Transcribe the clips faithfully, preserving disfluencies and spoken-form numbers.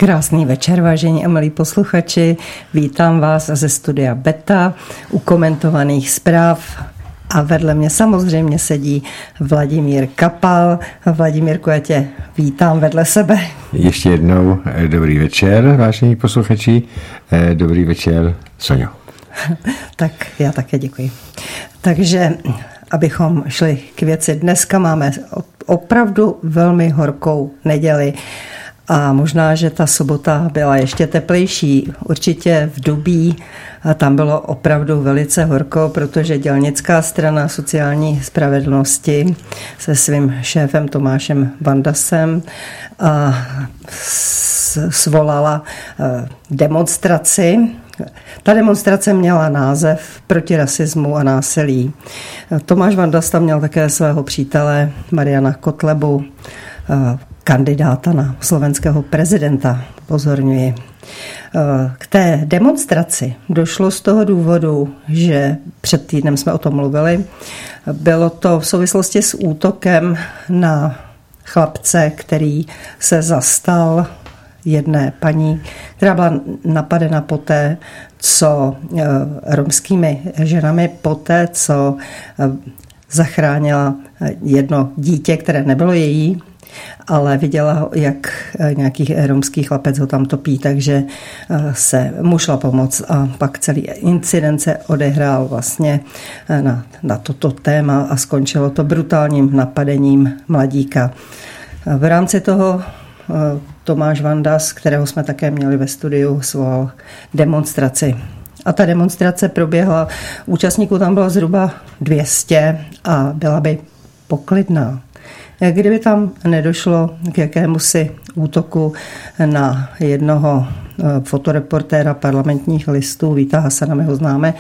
Krásný večer, vážení a milí posluchači. Vítám vás ze studia Beta u komentovaných zpráv. A vedle mě samozřejmě sedí Vladimír Kapal. Vladimírku, já tě vítám vedle sebe. Ještě jednou dobrý večer, vážení posluchači. Dobrý večer, Soňo. Tak já také děkuji. Takže abychom šli k věci, dneska máme opravdu velmi horkou neděli. A možná, že ta sobota byla ještě teplejší. Určitě v Dubí tam bylo opravdu velice horko, protože dělnická strana sociální spravedlnosti se svým šéfem Tomášem Vandasem svolala demonstraci. Ta demonstrace měla název Proti rasismu a násilí. Tomáš Vandas tam měl také svého přítele Mariana Kotlebu, kandidáta na slovenského prezidenta, pozorňuji. K té demonstraci došlo z toho důvodu, že před týdnem jsme o tom mluvili. Bylo to v souvislosti s útokem na chlapce, který se zastal jedné paní, která byla napadena poté, co romskými ženami, poté, co zachránila jedno dítě, které nebylo její, ale viděla, jak nějaký romský chlapec ho tam topí, takže se mu šla pomoct a pak celý incident se odehrál vlastně na, na toto téma a skončilo to brutálním napadením mladíka. V rámci toho Tomáš Vandas, kterého jsme také měli ve studiu, svolal demonstraci. A ta demonstrace proběhla, účastníků tam bylo zhruba dvě stě a byla by poklidná. Kdyby tam nedošlo k jakémusi útoku na jednoho fotoreportéra Parlamentních listů, Víta Hasana, my ho známe,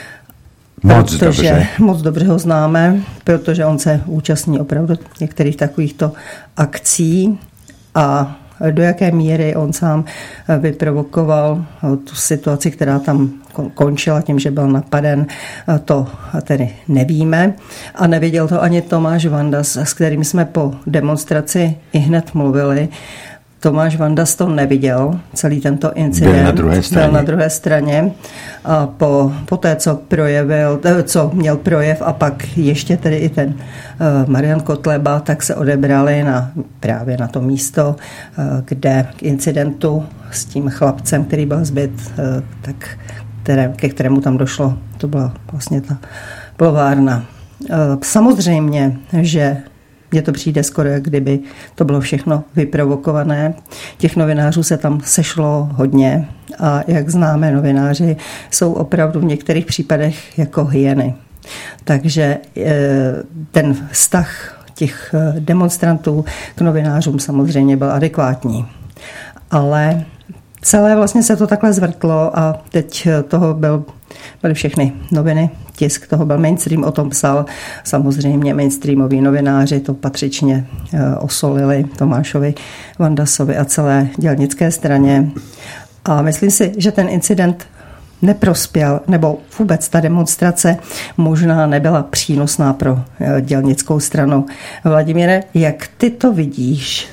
moc protože, dobře. Moc dobře ho známe, protože on se účastní opravdu některých takovýchto akcí a do jaké míry on sám vyprovokoval tu situaci, která tam končila tím, že byl napaden, to tedy nevíme. A neviděl to ani Tomáš Vandas, s kterým jsme po demonstraci i hned mluvili. Tomáš Vandas to neviděl, celý tento incident. Byl na druhé straně. Byl na druhé straně. A po, po té, co projevil, co měl projev a pak ještě tedy i ten uh, Marian Kotleba, tak se odebrali na, právě na to místo, uh, kde k incidentu s tím chlapcem, který byl zbyt, uh, tak které, ke kterému tam došlo, to byla vlastně ta plovárna. Uh, samozřejmě, že mně to přijde skoro, jak kdyby to bylo všechno vyprovokované. Těch novinářů se tam sešlo hodně a jak známe, novináři jsou opravdu v některých případech jako hyeny. Takže ten vztah těch demonstrantů k novinářům samozřejmě byl adekvátní. Ale celé vlastně se to takhle zvrtlo a teď toho byl, byly všechny noviny, tisk toho byl mainstream, o tom psal. Samozřejmě mainstreamoví novináři to patřičně osolili Tomášovi Vandasovi a celé dělnické straně. A myslím si, že ten incident neprospěl, nebo vůbec ta demonstrace možná nebyla přínosná pro dělnickou stranu. Vladimíre, jak ty to vidíš?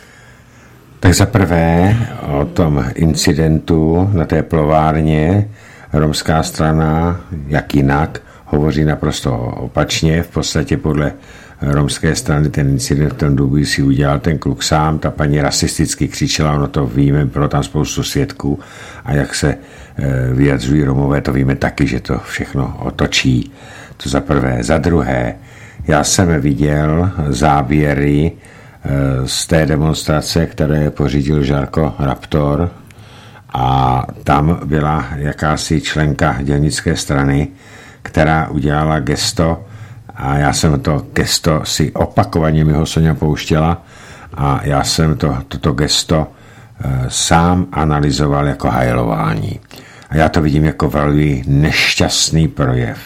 Tak za prvé o tom incidentu na té plovárně romská strana, jak jinak, hovoří naprosto opačně. V podstatě podle romské strany ten incident v tom Dubí si udělal ten kluk sám, ta paní rasisticky křičela, ono to víme, bylo tam spoustu svědků a jak se vyjadřují Romové, to víme taky, že to všechno otočí. To za prvé. Za druhé, já jsem viděl záběry z té demonstrace, které pořídil Žarko Raptor, a tam byla jakási členka dělnické strany, která udělala gesto a já jsem to gesto si opakovaně mi ho Soňa pouštěla a já jsem to, toto gesto e, sám analyzoval jako hajlování. A já to vidím jako velmi nešťastný projev.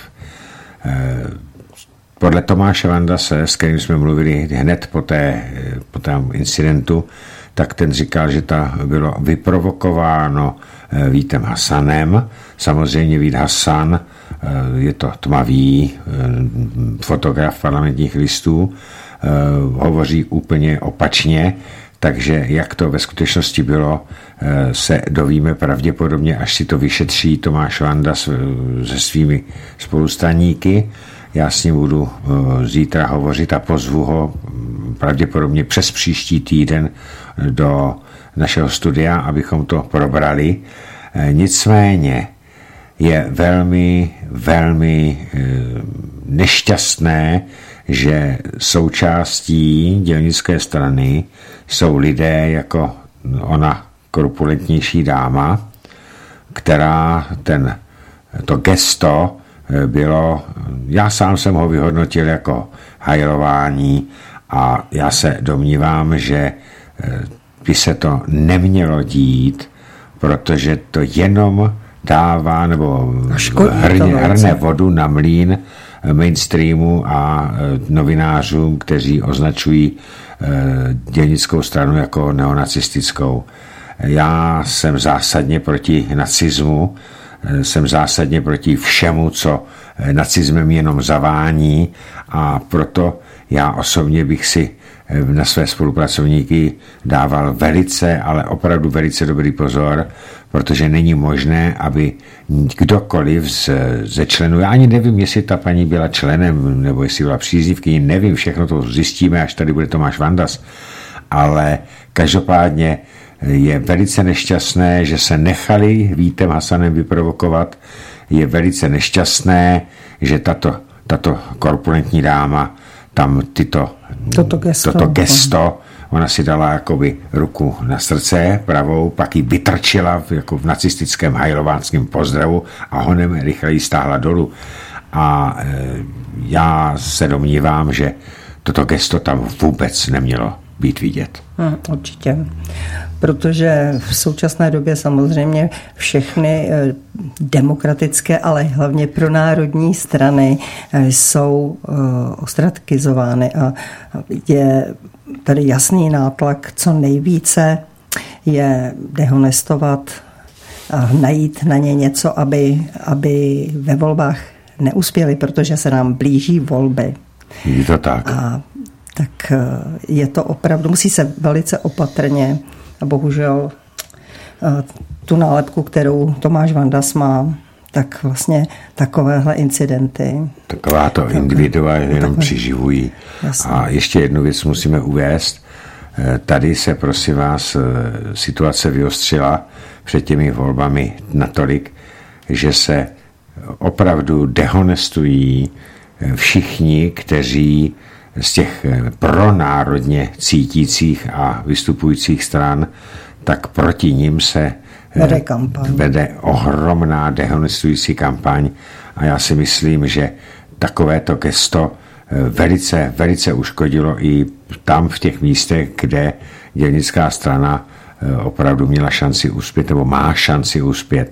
E, podle Tomáše Vandase, s kterým jsme mluvili hned po, té, po tom incidentu, tak ten říkal, že to bylo vyprovokováno Vítem Hasanem. Samozřejmě Vít Hasan je to tmavý fotograf Parlamentních listů, hovoří úplně opačně. Takže jak to ve skutečnosti bylo, se dovíme pravděpodobně, až si to vyšetří Tomáš Vanda se svými spolustraníky. Já s ním budu zítra hovořit a pozvu ho pravděpodobně přes příští týden do našeho studia, abychom to probrali. Nicméně je velmi, velmi nešťastné, že součástí dělnické strany jsou lidé jako ona korpulentnější dáma, která ten, to gesto bylo, já sám jsem ho vyhodnotil jako hajlování a já se domnívám, že by se to nemělo dít, protože to jenom dává nebo hrne, hrne vodu na mlýn mainstreamu a novinářům, kteří označují dělnickou stranu jako neonacistickou. Já jsem zásadně proti nacismu, jsem zásadně proti všemu, co nacismem jenom zavání, a proto já osobně bych si na své spolupracovníky dával velice, ale opravdu velice dobrý pozor, protože není možné, aby kdokoliv z, ze členů, já ani nevím, jestli ta paní byla členem, nebo jestli byla příznivkyní, nevím, všechno to zjistíme, až tady bude Tomáš Vandas, ale každopádně je velice nešťastné, že se nechali Vítem Hasanem vyprovokovat, je velice nešťastné, že tato, tato korpulentní dáma tam tyto, toto gesto, toto gesto ona si dala jakoby ruku na srdce pravou, pak ji vytrčila v, jako v nacistickém hajlovánském pozdravu a honem rychle ji stáhla dolů. A e, já se domnívám, že toto gesto tam vůbec nemělo být vidět. Hmm, určitě. Protože v současné době samozřejmě všechny demokratické, ale hlavně pronárodní strany jsou ostrakizovány a je tady jasný nátlak, co nejvíce je dehonestovat a najít na ně něco, aby, aby ve volbách neuspěli, protože se nám blíží volby. Je to tak. A tak je to opravdu, musí se velice opatrně, a bohužel tu nálepku, kterou Tomáš Vandas má, tak vlastně takovéhle incidenty. Taková to individua jenom takhle přiživují. Jasně. A ještě jednu věc musíme uvést. Tady se, prosím vás, situace vyostřila před těmi volbami natolik, že se opravdu dehonestují všichni, kteří z těch pronárodně cítících a vystupujících stran, tak proti nim se vede, kampaň. vede ohromná dehonestující kampaň a já si myslím, že takovéto gesto velice, velice uškodilo i tam v těch místech, kde dělnická strana opravdu měla šanci uspět nebo má šanci uspět.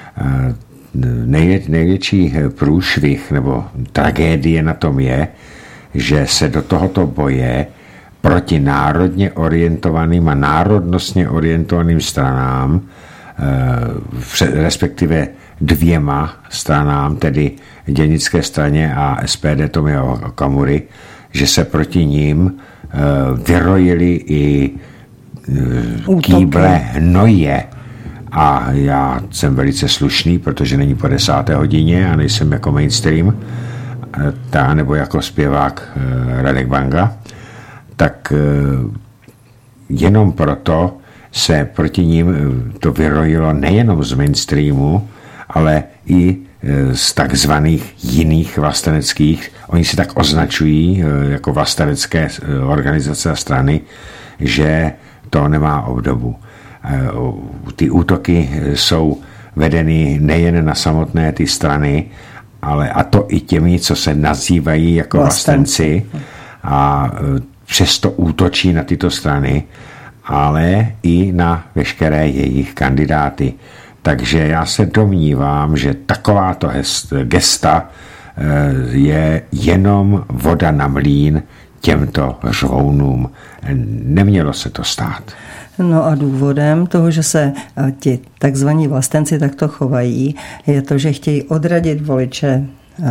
Největší průšvih nebo tragédie na tom je, že se do tohoto boje proti národně orientovaným a národnostně orientovaným stranám, respektive dvěma stranám, tedy dělnické straně a S P D Tomia Okamury, že se proti ním vyrojili i kýble hnoje. A já jsem velice slušný, protože není po desáté hodině a nejsem jako mainstream, ta, nebo jako zpěvák Radek Banga, tak jenom proto se proti ním to vyrojilo nejenom z mainstreamu, ale i z takzvaných jiných vlasteneckých, oni se tak označují jako vlastenecké organizace a strany, že to nemá obdobu. Ty útoky jsou vedeny nejen na samotné ty strany, ale a to i těmi, co se nazývají jako vlastenci a přesto útočí na tyto strany, ale i na veškeré jejich kandidáty. Takže já se domnívám, že takováto gesta je jenom voda na mlýn těmto řvounům. Nemělo se to stát. No a důvodem toho, že se ti takzvaní vlastenci takto chovají, je to, že chtějí odradit voliče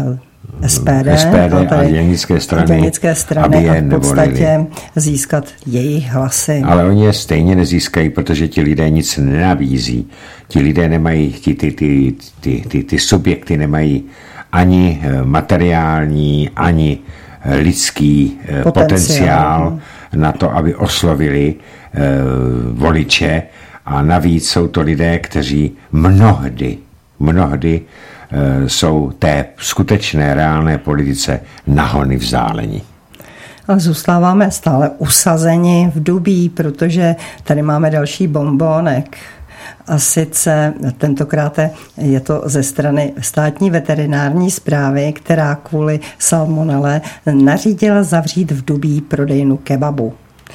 S P D, S P D a, a dělnické strany, dělnické strany aby je a v podstatě nevolili. Získat jejich hlasy. Ale oni je stejně nezískají, protože ti lidé nic nenabízí. Ti lidé nemají, ty, ty, ty, ty, ty, ty subjekty nemají ani materiální, ani lidský potenciál, potenciál na to, aby oslovili eh, voliče, a navíc jsou to lidé, kteří mnohdy, mnohdy eh, jsou té skutečné reálné politice nahony vzdáleni. Ale zůstáváme stále usazeni v Dubí, protože tady máme další bombónek. A sice tentokrát je to ze strany státní veterinární správy, která kvůli salmonele nařídila zavřít v Dubí prodejnu kebabu.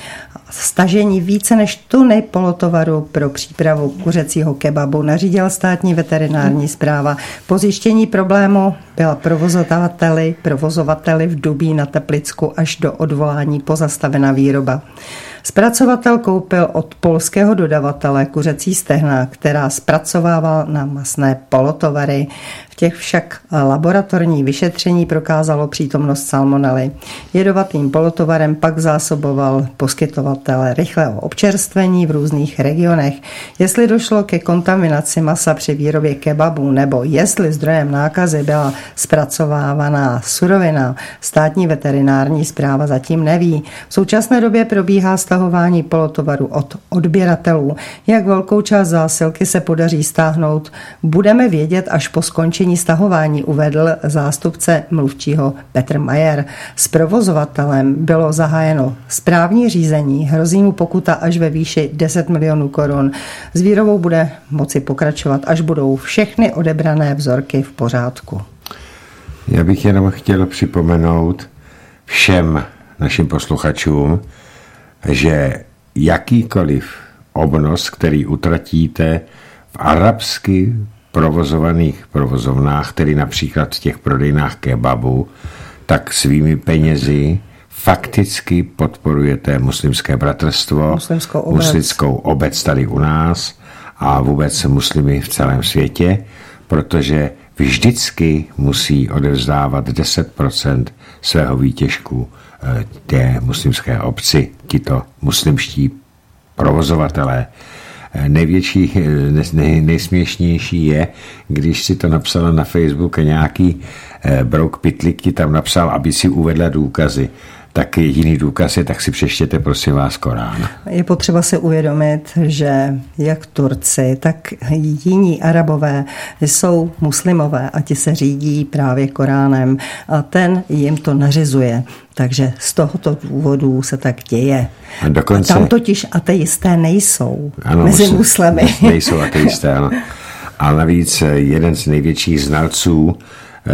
Stažení více než tuny polotovaru pro přípravu kuřecího kebabu nařídila státní veterinární správa. Po zjištění problému byla provozovateli, provozovateli v Dubí na Teplicku až do odvolání pozastavena výroba. Zpracovatel koupil od polského dodavatele kuřecí stehna, která zpracovával na masné polotovary. V těch však laboratorní vyšetření prokázalo přítomnost salmonely. Jedovatým polotovarem pak zásoboval poskytovatel rychlého občerstvení v různých regionech. Jestli došlo ke kontaminaci masa při výrobě kebabů nebo jestli zdrojem nákazy byla zpracovávaná surovina, státní veterinární správa zatím neví. V současné době probíhá stahování polotovaru od odběratelů. Jak velkou část zásilky se podaří stáhnout, budeme vědět až po skončení stahování, uvedl zástupce mluvčího Petr Majer. S provozovatelem bylo zahájeno správní řízení, hrozí mu pokuta až ve výši deset milionů korun. S výrobou bude moci pokračovat, až budou všechny odebrané vzorky v pořádku. Já bych jenom chtěl připomenout všem našim posluchačům, že jakýkoliv obnos, který utratíte v arabsky provozovaných provozovnách, tedy například v těch prodejnách kebabu, tak svými penězi fakticky podporujete muslimské bratrstvo, muslimskou obec. muslimskou obec tady u nás a vůbec muslimy v celém světě, protože vždycky musí odevzdávat deset procent svého výtěžku té muslimské obci, tito muslimští provozovatelé. Největší, nej, nejsměšnější je, když si to napsala na Facebook a nějaký brouk Pitlik ti tam napsal, aby si uvedla důkazy. Tak jediný důkaz je, tak si přečtěte prosím vás Korán. Je potřeba si uvědomit, že jak Turci, tak jiní Arabové jsou muslimové a ti se řídí právě Koránem a ten jim to nařizuje. Takže z tohoto důvodu se tak děje. A, dokonce, a tam totiž ateisté nejsou ano, mezi muslim, muslimy. Nejsou ateisté, ano. A navíc jeden z největších znalců e,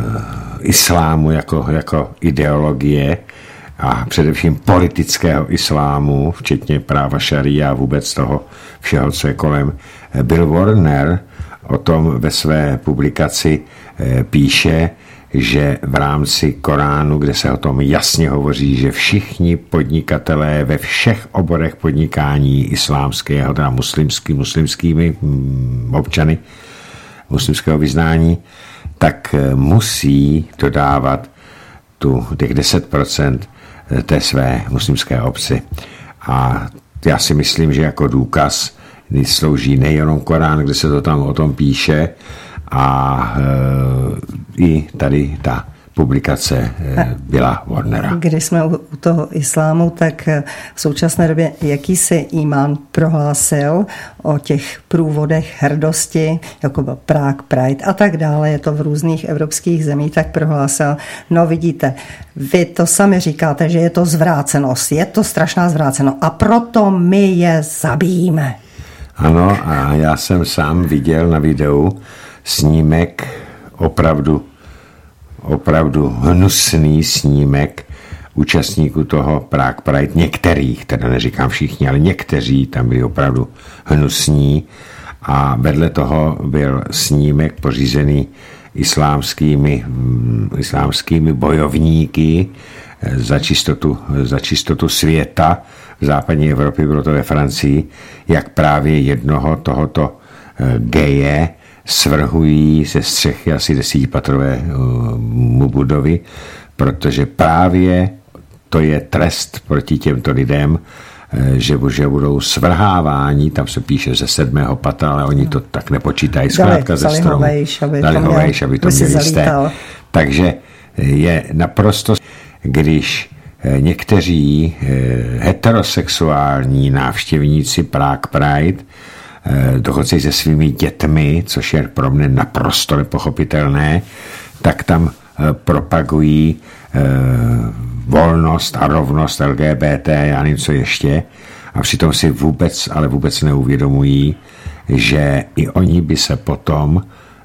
islámu jako, jako ideologie a především politického islámu, včetně práva šaría a vůbec toho všeho, co je kolem. Bill Warner o tom ve své publikaci e, píše, že v rámci Koránu, kde se o tom jasně hovoří, že všichni podnikatelé ve všech oborech podnikání islámského, teda muslimský, muslimskými občany muslimského vyznání, tak musí dodávat tu, těch deset procent té své muslimské obci. A já si myslím, že jako důkaz slouží nejenom Korán, kde se to tam o tom píše, a e, i tady ta publikace e, byla Warnera. Když jsme u, u toho islámu, tak v současné době jakýsi imám prohlásil o těch průvodech hrdosti, jako byl Prague Pride a tak dále, je to v různých evropských zemích, tak prohlásil, no vidíte, vy to sami říkáte, že je to zvrácenost, je to strašná zvrácenost a proto my je zabijíme. Ano, a já jsem sám viděl na videu snímek, opravdu, opravdu hnusný snímek účastníků toho Prague Pride, některých, teda neříkám všichni, ale někteří tam byli opravdu hnusní a vedle toho byl snímek pořízený islámskými, islámskými bojovníky za čistotu, za čistotu světa. V západní Evropě, bylo to ve Francii, jak právě jednoho tohoto geje svrhují ze střechy asi desetipatrové budovy, protože právě to je trest proti těmto lidem, že, že budou svrháváni, tam se píše ze sedmého patra, ale oni to tak nepočítají, zkrátka ze stromu. Dali ho vejš, aby to měli jisté. Takže je naprosto, když někteří heterosexuální návštěvníci Prague Pride dokonce se svými dětmi, což je pro mě naprosto nepochopitelné, tak tam propagují volnost a rovnost L G B T a něco ještě a přitom si vůbec, ale vůbec neuvědomují, že i oni by se potom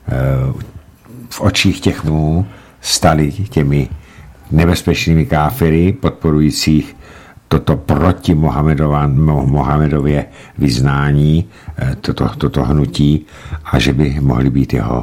v očích těch mů stali těmi nebezpečnými káfiry podporujících toto proti Mohamedově vyznání, toto, toto hnutí a že by mohly být jeho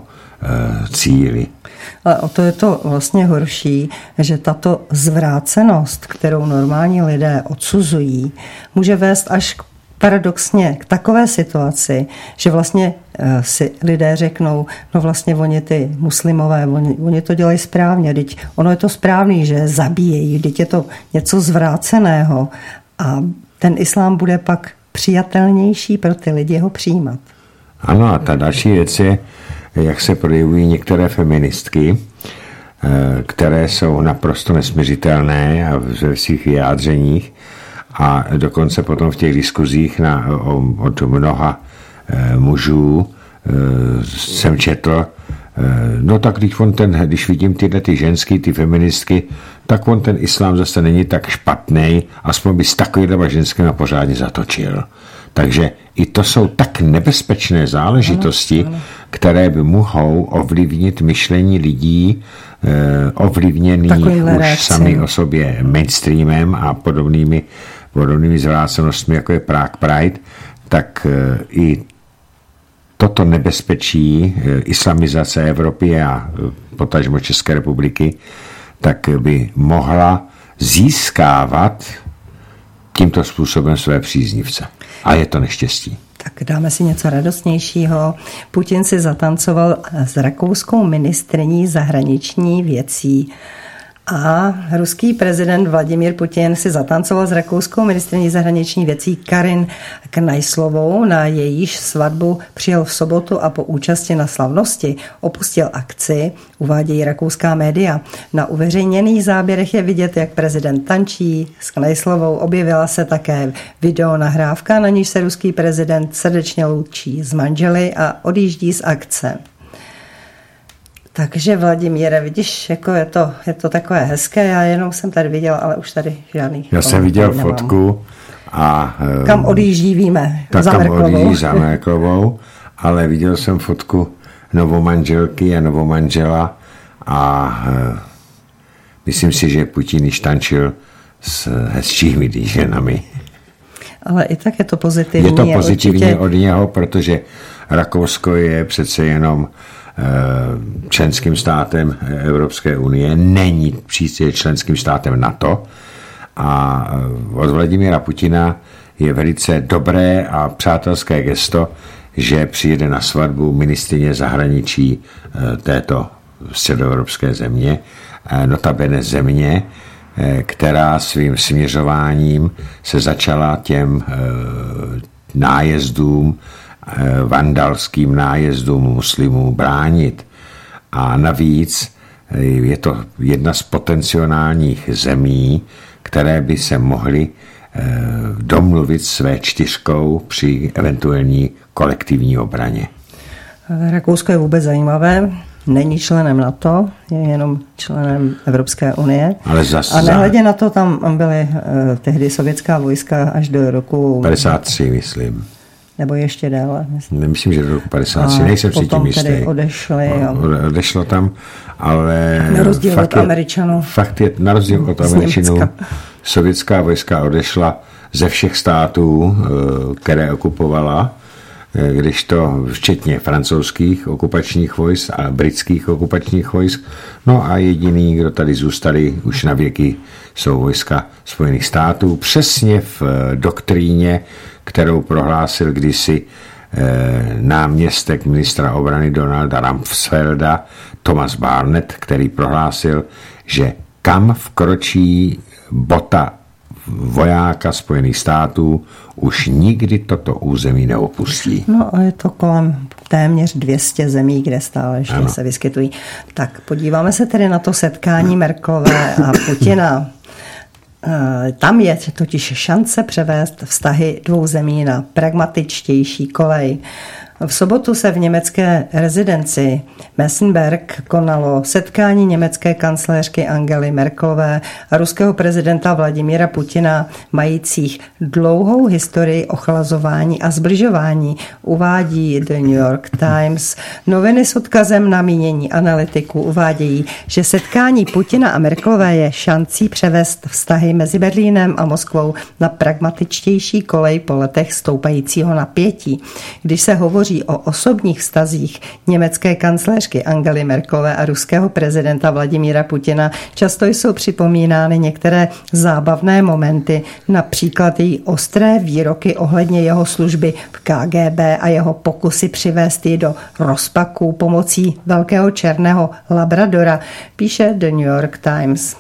cíly. Ale o to je to vlastně horší, že tato zvrácenost, kterou normální lidé odsuzují, může vést až k paradoxně k takové situaci, že vlastně si lidé řeknou, no vlastně oni ty muslimové, oni, oni to dělají správně, teď ono je to správný, že zabíjejí, teď je to něco zvráceného a ten islám bude pak přijatelnější pro ty lidi ho přijímat. Ano, a ta další věc je, jak se projevují některé feministky, které jsou naprosto nesměřitelné ve svých vyjádřeních a dokonce potom v těch diskuzích na, od mnoha mužů jsem četl, no tak když, on ten, když vidím tyhle ty ženský, ty feministky, tak on ten islám zase není tak špatný, aspoň by s takovýma ženskými pořádně zatočil. Takže i to jsou tak nebezpečné záležitosti, ano, ano. které by mohou ovlivnit myšlení lidí, eh, ovlivněných už reakci. Sami o sobě mainstreamem a podobnými, podobnými zvrácenostmi, jako je Prague Pride, tak eh, i toto nebezpečí eh, islamizace Evropy a eh, potažmo České republiky, tak by mohla získávat tímto způsobem své příznivce. A je to neštěstí. Tak dáme si něco radostnějšího. Putin si zatancoval s rakouskou ministryní zahraniční věcí. A ruský prezident Vladimír Putin si zatancoval s rakouskou ministryní zahraniční věcí Karin Knajslovou. Na jejíž svatbu přijel v sobotu a po účasti na slavnosti opustil akci, uvádějí rakouská média. Na uveřejněných záběrech je vidět, jak prezident tančí s Knajslovou. Objevila se také videonahrávka, na níž se ruský prezident srdečně loučí s manželi a odjíždí z akce. Takže Vladimíre, vidíš, jako je to, je to takové hezké, já jenom jsem tady viděl, ale už tady žádný. Já jsem viděl nemám. Fotku a... Kam odjíždí, víme, tak za Merklovou. Kam odjíždí za Merklovou, ale viděl jsem fotku novomanželky a novomanžela a uh, myslím si, že Putin již tančil s hezčími ženami. Ale i tak je to pozitivní. Je to pozitivní určitě... od něho, protože Rakousko je přece jenom členským státem Evropské unie, není příště členským státem NATO a od Vladimíra Putina je velice dobré a přátelské gesto, že přijede na svatbu ministryně zahraničí této středoevropské země, notabene země, která svým směřováním se začala těm nájezdům vandalským nájezdům muslimů bránit. A navíc je to jedna z potenciálních zemí, které by se mohly domluvit své čtyřkou při eventuální kolektivní obraně. Rakousko je vůbec zajímavé. Není členem NATO, je jenom členem Evropské unie. Ale zas, a nehledě na to, tam byly uh, tehdy sovětská vojska až do roku... padesát tři, myslím. Nebo ještě déle. Nemyslím, že do roku padesát tři, nejsem si tím jistý. Potom odešli. O, odešlo tam, ale... Na rozdíl od Američanů. Fakt je, na rozdíl od Američanů, sovětská vojska odešla ze všech států, které okupovala, když to včetně francouzských okupačních vojsk a britských okupačních vojsk. No a jediný, kdo tady zůstali už na věky, jsou vojska Spojených států. Přesně v doktríně, kterou prohlásil kdysi náměstek ministra obrany Donalda Rumsfelda Thomas Barnett, který prohlásil, že kam vkročí bota vojáka Spojených států, už nikdy toto území neopustí. No a je to kolem téměř dvě stě zemí, kde stále ještě ano. se vyskytují. Tak podíváme se tedy na to setkání Merkelové a Putina. Tam je totiž šance převést vztahy dvou zemí na pragmatičtější kolej. V sobotu se v německé rezidenci Messenberg konalo setkání německé kancléřky Angely Merkelové a ruského prezidenta Vladimíra Putina, majících dlouhou historii ochlazování a zbližování, uvádí The New York Times. Noviny s odkazem na mínění analytiků uvádějí, že setkání Putina a Merkelové je šancí převést vztahy mezi Berlínem a Moskvou na pragmatičtější kolej po letech stoupajícího napětí. Když se hovoří o osobních vztazích německé kancléřky Angely Merkelové a ruského prezidenta Vladimíra Putina, často jsou připomínány některé zábavné momenty, například její ostré výroky ohledně jeho služby v K G B a jeho pokusy přivést ji do rozpaků pomocí velkého černého labradora, píše The New York Times.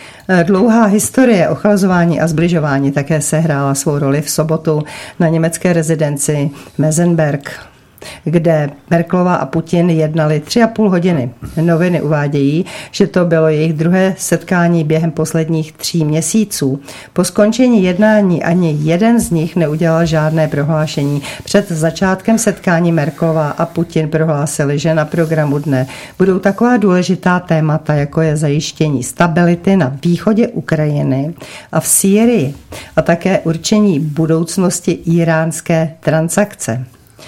Dlouhá historie ochlazování a zbližování také sehrála svou roli v sobotu na německé rezidenci Messenberg, kde Merkelová a Putin jednali tři a půl hodiny. Noviny uvádějí, že to bylo jejich druhé setkání během posledních tří měsíců. Po skončení jednání ani jeden z nich neudělal žádné prohlášení. Před začátkem setkání Merkelová a Putin prohlásili, že na programu dne budou taková důležitá témata, jako je zajištění stability na východě Ukrajiny a v Sýrii a také určení budoucnosti íránské transakce.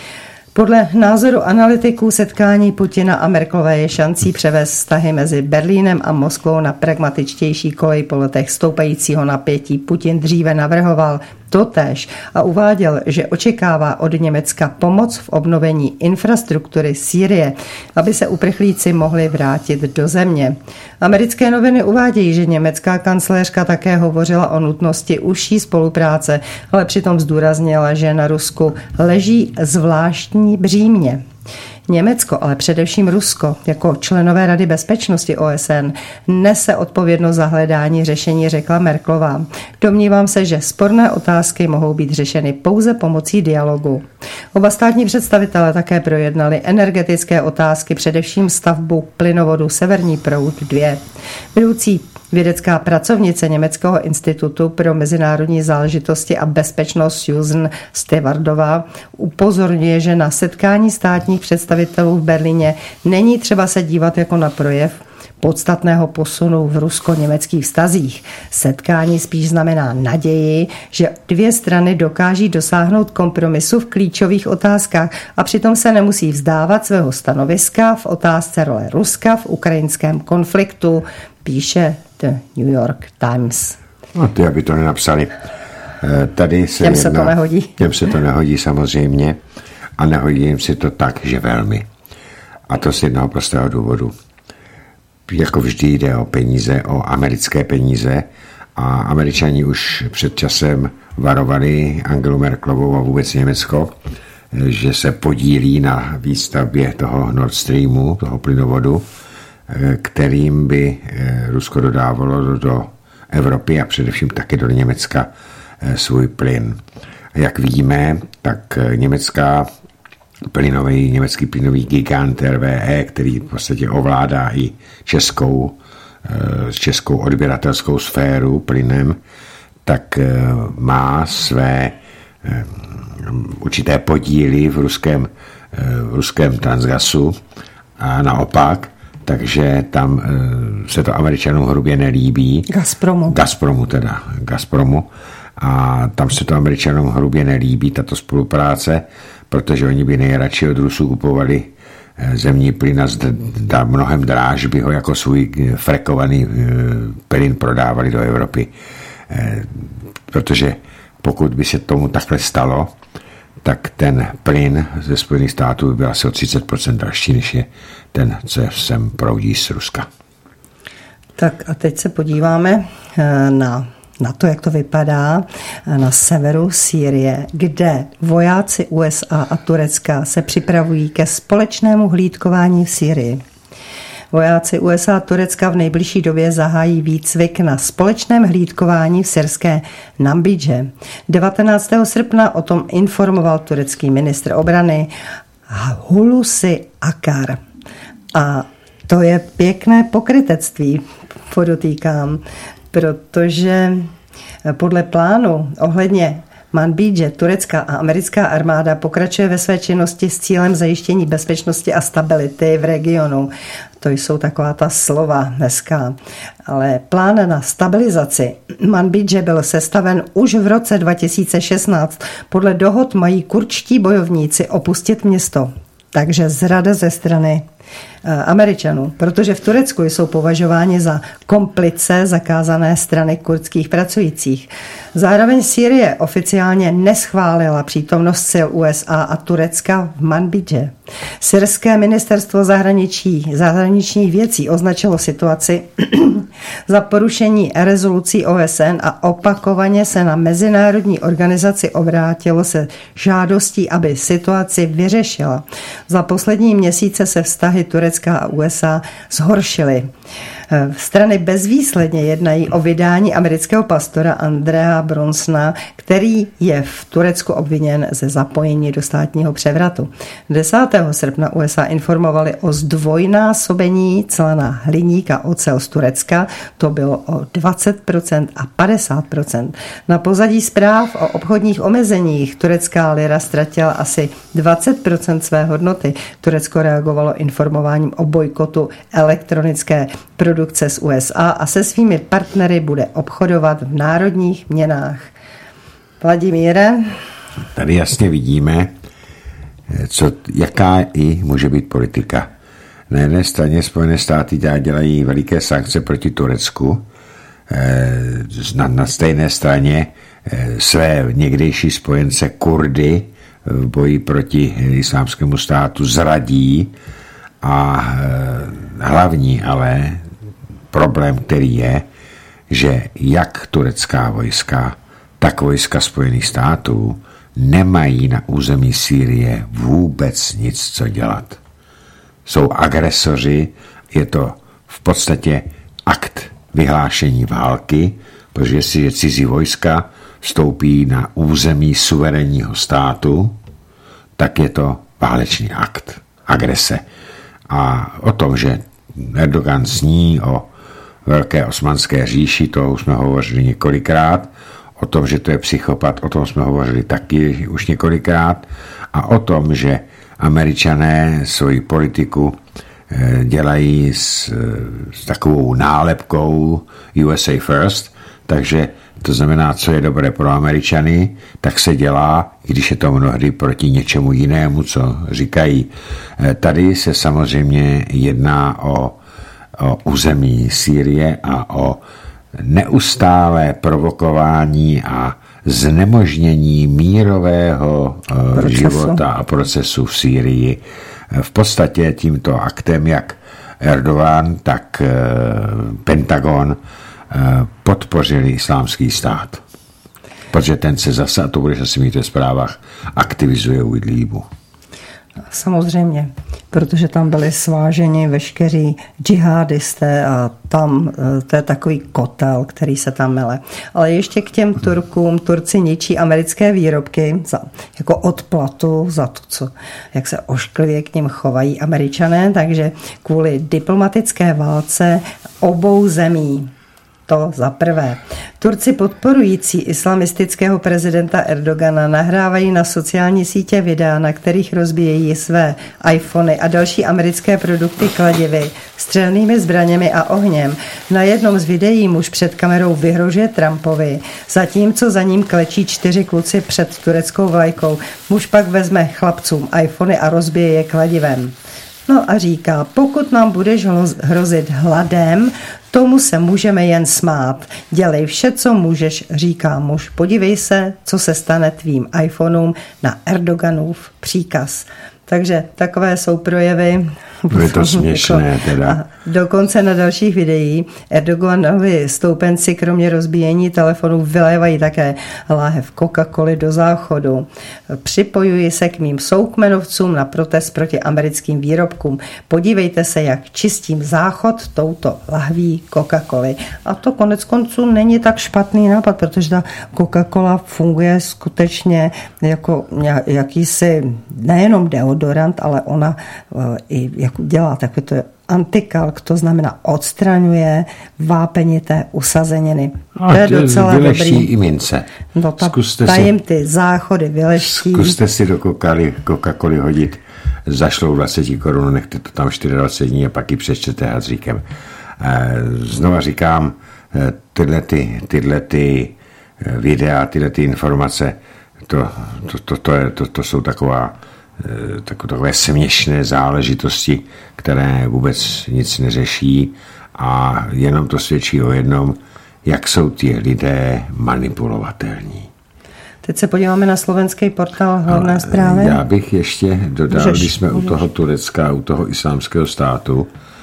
Podle názoru analytiků setkání Putina a Merkelové je šancí převést vztahy mezi Berlínem a Moskvou na pragmatičtější kolej po letech stoupajícího napětí. Putin dříve navrhoval totéž a uváděl, že očekává od Německa pomoc v obnovení infrastruktury Sýrie, aby se uprchlíci mohli vrátit do země. Americké noviny uvádějí, že německá kancléřka také hovořila o nutnosti užší spolupráce, ale přitom zdůraznila, že na Rusku leží zvláštní břímě. Německo, ale především Rusko, jako členové Rady bezpečnosti O S N, nese odpovědnost za hledání řešení, řekla Merkelová. Domnívám se, že sporné otázky mohou být řešeny pouze pomocí dialogu. Oba státní představitelé také projednali energetické otázky, především stavbu plynovodu Severní proud dva. Vedoucí vědecká pracovnice Německého institutu pro mezinárodní záležitosti a bezpečnost Susan Stewardová upozorňuje, že na setkání státních představitelů v Berlíně není třeba se dívat jako na projev podstatného posunu v rusko-německých vztazích. Setkání spíš znamená naději, že dvě strany dokáží dosáhnout kompromisu v klíčových otázkách a přitom se nemusí vzdávat svého stanoviska v otázce role Ruska v ukrajinském konfliktu, píše The New York Times. No ty, aby to nenapsali. Tady se těm jedna, se to nehodí. Těm se to nehodí samozřejmě a nehodí jim si to tak, že velmi. A to z jednoho prostého důvodu. Jako vždy jde o peníze, o americké peníze a Američani už před časem varovali Angelu Merkelovou a vůbec Německo, že se podílí na výstavbě toho Nord Streamu, toho plynovodu, kterým by Rusko dodávalo do Evropy a především také do Německa svůj plyn. Jak víme, tak německá plynový, německý plynový gigant R W E, který v podstatě ovládá i českou, českou odběratelskou sféru plynem, tak má své určité podíly v ruském, v ruském Transgasu a naopak, takže tam se to Američanům hrubě nelíbí. Gazpromu. Gazpromu teda, Gazpromu. A tam se to Američanům hrubě nelíbí, tato spolupráce, protože oni by nejradši od Rusů kupovali zemní plyn a zda mnohem dráž by ho jako svůj frekovaný plyn prodávali do Evropy. Protože pokud by se tomu takhle stalo, tak ten plyn ze Spojených států by byl asi o třicet procent dražší, než je ten, co sem proudí z Ruska. Tak a teď se podíváme na na to, jak to vypadá na severu Sýrie, kde vojáci U S A a Turecka se připravují ke společnému hlídkování v Sýrii. Vojáci U S A a Turecka v nejbližší době zahájí výcvik na společném hlídkování v syrské Manbidže. devatenáctého srpna o tom informoval turecký ministr obrany Hulusi Akar. A to je pěkné pokrytectví, podotýkám, protože podle plánu ohledně Manbidže turecká a americká armáda pokračuje ve své činnosti s cílem zajištění bezpečnosti a stability v regionu. To jsou taková ta slova dneska. Ale plán na stabilizaci Manbidže byl sestaven už v roce dva tisíce šestnáct. Podle dohod mají kurdští bojovníci opustit město. Takže zrada ze strany Američanů, protože v Turecku jsou považováni za komplice zakázané strany kurdských pracujících. Zároveň Sýrie oficiálně neschválila přítomnost sil U S A a Turecka v Manbidže. Syrské ministerstvo zahraničí, zahraničních věcí označilo situaci za porušení rezolucí O S N a opakovaně se na mezinárodní organizaci obrátilo se žádostí, aby situaci vyřešila. Za poslední měsíce se vztahy Turecka a U S A zhoršily. Strany bezvýsledně jednají o vydání amerického pastora Andrea Bronsona, který je v Turecku obviněn ze zapojení do státního převratu. desátého srpna U S A informovali o zdvojnásobení cla na hliník a ocel z Turecka. To bylo o dvacet procent a padesát procent. Na pozadí zpráv o obchodních omezeních turecká lira ztratila asi dvacet procent své hodnoty. Turecko reagovalo informováním o bojkotu elektronické produkce z U S A a se svými partnery bude obchodovat v národních měnách. Vladimíre? Tady jasně vidíme, co, jaká i může být politika. Na jedné straně Spojené státy dělají veliké sankce proti Turecku, na, na stejné straně své někdejší spojence Kurdy v boji proti islámskému státu zradí a hlavní ale problém, který je, že jak turecká vojska, tak vojska Spojených států nemají na území Sýrie vůbec nic co dělat. Jsou agresoři, je to v podstatě akt vyhlášení války, protože jestliže cizí vojska vstoupí na území suverénního státu, tak je to válečný akt, agrese. A o tom, že Erdogan sní o velké osmanské říši, to už jsme hovořili několikrát, o tom, že to je psychopat, o tom jsme hovořili taky už několikrát, a o tom, že Američané svoji politiku dělají s, s takovou nálepkou U S A First, takže to znamená, co je dobré pro Američany, tak se dělá, i když je to mnohdy proti něčemu jinému, co říkají. Tady se samozřejmě jedná o, o území Sýrie a o neustálé provokování a znemožnění mírového procesu. života a procesu v Sýrii. V podstatě tímto aktem, jak Erdogan, tak Pentagon podpořili islámský stát. Protože ten se zase, a to budeš asi mít ve zprávách, aktivizuje u Idlíbu. Samozřejmě, protože tam byli sváženi veškeří džihadisté a tam to je takový kotel, který se tam mele. Ale ještě k těm Turkům. Turci ničí americké výrobky za, jako odplatu za to, co, jak se ošklivě k nim chovají Američané, takže kvůli diplomatické válce obou zemí. To za prvé. Turci podporující islamistického prezidenta Erdogana nahrávají na sociální sítě videa, na kterých rozbíjejí své iPhony a další americké produkty kladivy, střelnými zbraněmi a ohněm. Na jednom z videí muž před kamerou vyhrožuje Trumpovi, zatímco za ním klečí čtyři kluci před tureckou vlajkou. Muž pak vezme chlapcům iPhony a rozbije je kladivem. No a říká, pokud nám budeš hrozit hladem, tomu se můžeme jen smát. Dělej vše, co můžeš, říká muž. Podívej se, co se stane tvým iPhoneům na Erdoganův příkaz. Takže takové jsou projevy Je to směšné teda. A dokonce na dalších videích Erdoganovi stoupenci kromě rozbíjení telefonů vylévají také láhev Coca-Coly do záchodu. Připojuji se k mým soukmenovcům na protest proti americkým výrobkům. Podívejte se, jak čistím záchod touto lahví Coca-Coly. A to konec konců není tak špatný nápad, protože ta Coca-Cola funguje skutečně jako jakýsi nejenom deodorant, ale ona i jako dělá takové to antikalk, to znamená odstraňuje vápenité usazeniny. A to je docela vyleští dobrý. I mince. No ta, tajím ty záchody vyleští. Zkuste si do Coca-Coly hodit zašlou dvacet korun, nechte to tam dvacet čtyři dní a pak ji přečtěte hadříkem. Znova říkám, tyhle, ty, tyhle ty videa, tyhle ty informace, to, to, to, to, je, to, to jsou taková takové směšné záležitosti, které vůbec nic neřeší a jenom to svědčí o jednom, jak jsou ti lidé manipulovatelní. Teď se podíváme na slovenský portál Hlavné zprávy. Já bych ještě dodal, můžeš, když jsme můžeš. u toho Turecka, u toho islámského státu,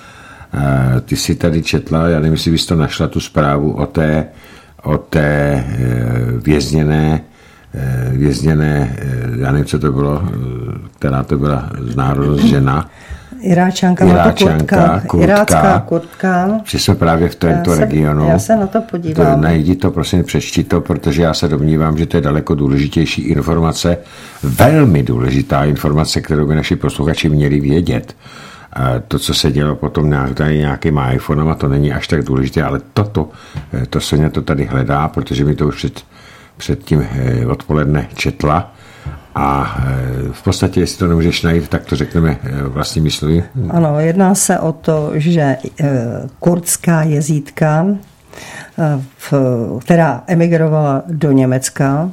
ty si tady četla, já nevím, jestli bys to našla, tu zprávu o té, o té vězněné vězněné, já nevím, co to bylo, která to byla z národnost žena. Iráčanka, Iráčanka, kurtka. Irácká kurtka. Že jsme právě v tomto já regionu. Se, já se na to podívám. To, najdi to, prosím, přečti to, protože já se domnívám, že to je daleko důležitější informace, velmi důležitá informace, kterou by naši posluchači měli vědět. To, co se dělo potom tady nějakýma iPhonama, to není až tak důležité, ale toto, to Soňa to tady hledá, protože mi to už před před tím odpoledne četla a v podstatě, jestli to nemůžeš najít, tak to řekneme vlastní myslí. Ano, jedná se o to, že kurdská jezídka, která emigrovala do Německa,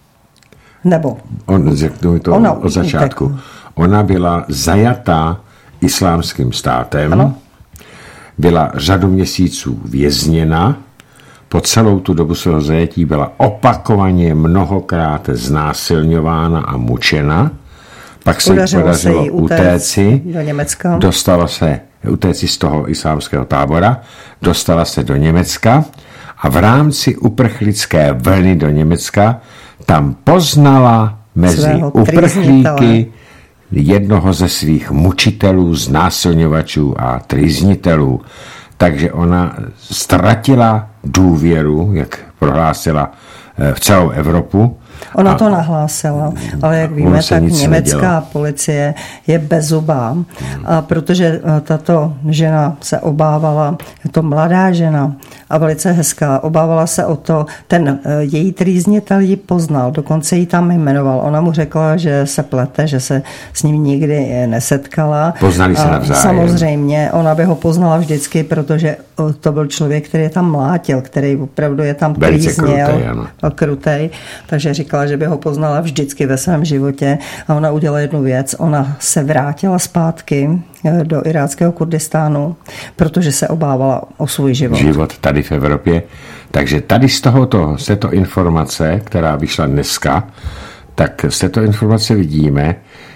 nebo... On, řeknu to ona, od začátku. Tak. Ona byla zajatá islámským státem, ano. Byla řadu měsíců vězněna, po celou tu dobu svého zajetí byla opakovaně mnohokrát znásilňována a mučena. Pak se jí podařilo utéci do Německa. Dostala se utéci z toho islámského tábora, dostala se do Německa a v rámci uprchlické vlny do Německa tam poznala mezi uprchlíky jednoho ze svých mučitelů, znásilňovačů a trýznitelů. Takže ona ztratila důvěru, jak prohlásila, v celou Evropu. Ona to nahlásila, ale jak víme, tak německá nedělo. policie je bezzubá. A protože tato žena se obávala, je to mladá žena a velice hezká, obávala se o to, ten její trýznitel ji poznal, dokonce ji tam jmenoval. Ona mu řekla, že se plete, že se s ním nikdy nesetkala. Poznali se navzájem. Samozřejmě, ona by ho poznala vždycky, protože to byl člověk, který je tam mlátil, který opravdu je tam trýznil. Krutej, takže říkala, že by ho poznala vždycky ve svém životě a ona udělala jednu věc. Ona se vrátila zpátky do iráckého Kurdistánu, protože se obávala o svůj život. Život tady v Evropě. Takže tady z tohoto, z této informace, která vyšla dneska, tak z této informace vidíme,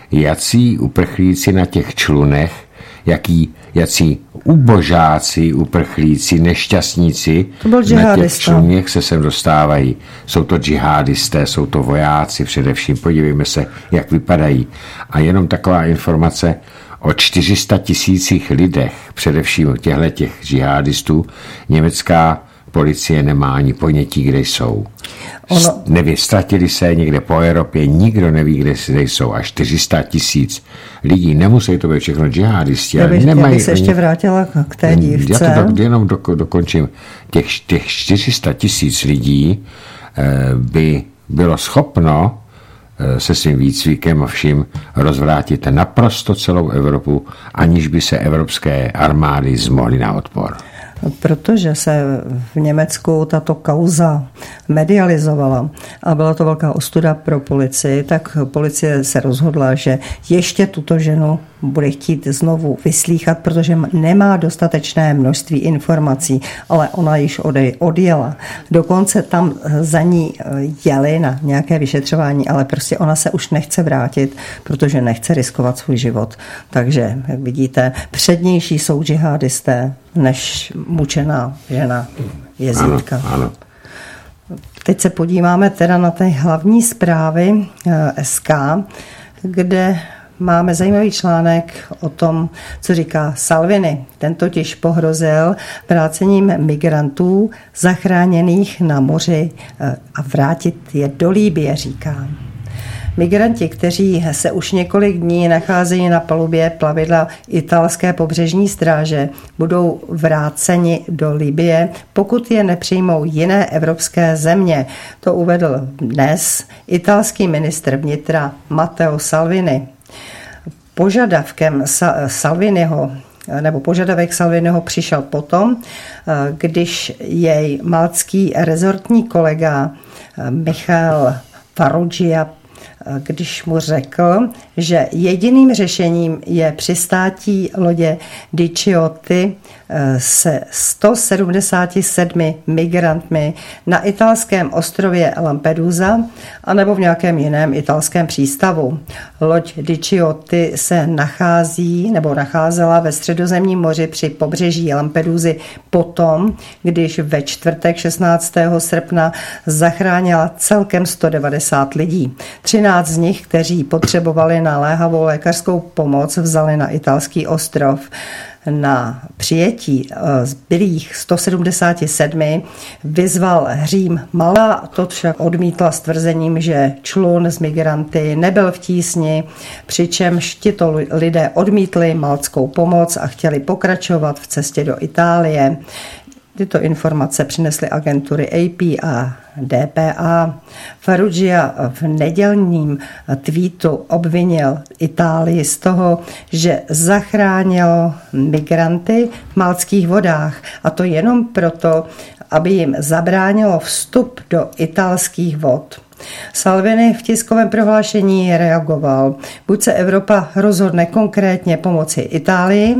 jací uprchlíci na těch člunech, jaký, jací ubožáci, uprchlíci, nešťastníci na těch čluněch se sem dostávají. Jsou to džihadisté, jsou to vojáci především. Podívejme se, jak vypadají. A jenom taková informace o čtyři sta tisících lidech, především těchto těch džihadistů, německá policie nemá ani ponětí, kde jsou. Ono... Neví, ztratili se někde po Evropě, nikdo neví, kde jsou. Až čtyři sta tisíc lidí, nemusí to být všechno džihadisti. Já bych, já bych se ještě vrátila k té dívce. Já to do, jenom do, dokončím. Těch, těch čtyři sta tisíc lidí eh, by bylo schopno eh, se svým výcvikem a vším rozvrátit naprosto celou Evropu, aniž by se evropské armády zmohly na odpor. Protože se v Německu tato kauza medializovala a byla to velká ostuda pro policii, tak policie se rozhodla, že ještě tuto ženu bude chtít znovu vyslýchat, protože nemá dostatečné množství informací, ale ona již odjela. Dokonce tam za ní jeli na nějaké vyšetřování, ale prostě ona se už nechce vrátit, protože nechce riskovat svůj život. Takže, jak vidíte, přednější jsou džihadisté než mučená žena jezídka. Ano, ano. Teď se podíváme teda na ty hlavní zprávy S K, kde máme zajímavý článek o tom, co říká Salvini. Ten totiž pohrozil vrácením migrantů zachráněných na moři a vrátit je do Libye, říká. Migranti, kteří se už několik dní nacházejí na palubě plavidla italské pobřežní stráže, budou vráceni do Libye, pokud je nepřijmou jiné evropské země. To uvedl dnes italský ministr vnitra Matteo Salvini. Požadavkem Salviniho nebo požadavek Salviniho přišel potom, když jej maltský rezortní kolega Michal Farrugia, když mu řekl, že jediným řešením je přistátí lodě Diciotti se sto sedmdesáti sedmi migrantmi na italském ostrově Lampedusa anebo v nějakém jiném italském přístavu. Loď Diciotti se nachází nebo nacházela ve Středozemním moři při pobřeží Lampedusy potom, když ve čtvrtek šestnáctého srpna zachránila celkem sto devadesát lidí. třináct z nich, kteří potřebovali naléhavou lékařskou pomoc, vzali na italský ostrov. Na přijetí zbylých sto sedmdesáti sedmi vyzval Řím Malta, to však odmítla s tvrzením, že člun s migranty nebyl v tísni, přičemž tito lidé odmítli maltskou pomoc a chtěli pokračovat v cestě do Itálie. Tyto informace přinesly agentury A P a D P A. Farrugia v nedělním tweetu obvinil Itálii z toho, že zachránilo migranty v maltských vodách, a to jenom proto, aby jim zabránilo vstup do italských vod. Salvini v tiskovém prohlášení reagoval. Buď se Evropa rozhodne konkrétně pomoci Itálii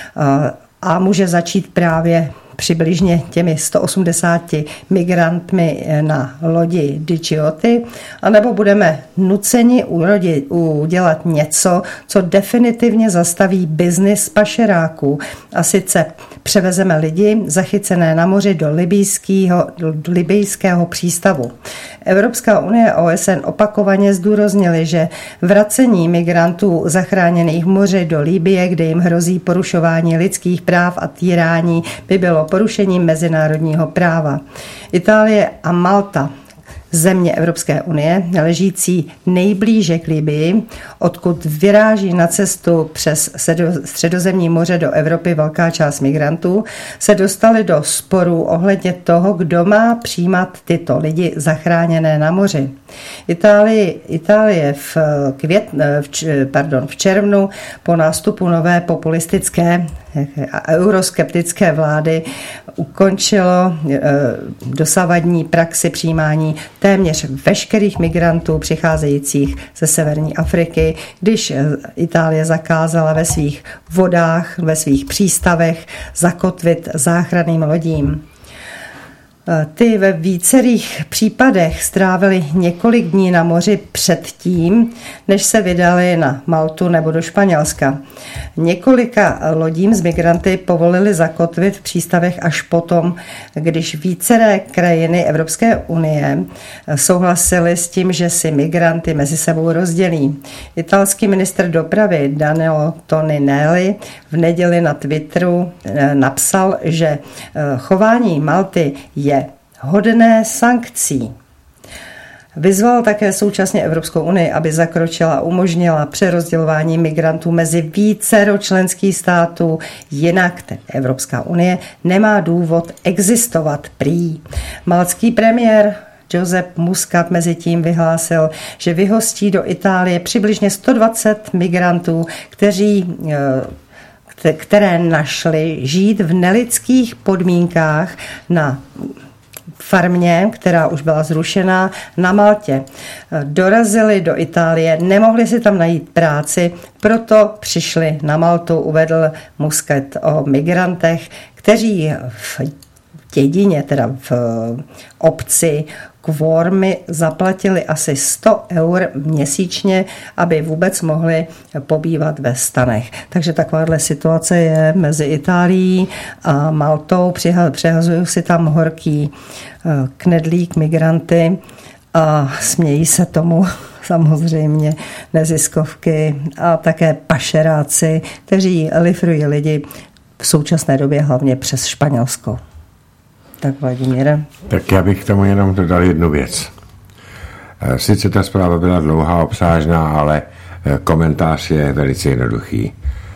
a může začít právě přibližně těmi sto osmdesáti migrantmi na lodi Diciotti, anebo budeme nuceni udělat něco, co definitivně zastaví biznis pašeráků. A sice převezeme lidi zachycené na moři do libijského, do libijského přístavu. Evropská unie a O S N opakovaně zdůraznili, že vracení migrantů zachráněných v moři do Libye, kde jim hrozí porušování lidských práv a týrání, by bylo porušením mezinárodního práva. Itálie a Malta, země Evropské unie, ležící nejblíže k Libyi, odkud vyráží na cestu přes Středozemní moře do Evropy velká část migrantů, se dostali do sporů ohledně toho, kdo má přijímat tyto lidi zachráněné na moři. Itálie, Itálie v, květ, v, pardon, v červnu po nástupu nové populistické a euroskeptické vlády ukončilo dosavadní praxi přijímání téměř veškerých migrantů přicházejících ze severní Afriky, když Itálie zakázala ve svých vodách, ve svých přístavech zakotvit záchranným lodím. Ty ve vícerých případech strávili několik dní na moři předtím, než se vydali na Maltu nebo do Španělska. Několika lodím z migranty povolili zakotvit v přístavech až potom, když víceré krajiny Evropské unie souhlasili s tím, že si migranty mezi sebou rozdělí. Italský ministr dopravy Danilo Toninelli v neděli na Twitteru napsal, že chování Malty je hodné sankcí. Vyzval také současně Evropskou unii, aby zakročila a umožnila přerozdělování migrantů mezi vícero členských států, jinak Evropská unie nemá důvod existovat prý. Maltský premiér Josep Muscat mezi tím vyhlásil, že vyhostí do Itálie přibližně sto dvacet migrantů, kteří které našli žít v nelidských podmínkách na farmě, která už byla zrušená na Maltě. Dorazili do Itálie, nemohli si tam najít práci, proto přišli na Maltu, uvedl Muscat o migrantech, kteří v dědině, teda v obci Kvormy zaplatili asi sto eur měsíčně, aby vůbec mohli pobývat ve stanech. Takže takováhle situace je mezi Itálií a Maltou. Přehazují si tam horký knedlík migranty a smějí se tomu samozřejmě neziskovky a také pašeráci, kteří lifrují lidi v současné době hlavně přes Španělsko. Tak Vladimíre. Tak já bych k tomu jenom dodal jednu věc. Sice ta zpráva byla dlouhá, obsážná, ale komentář je velice jednoduchý.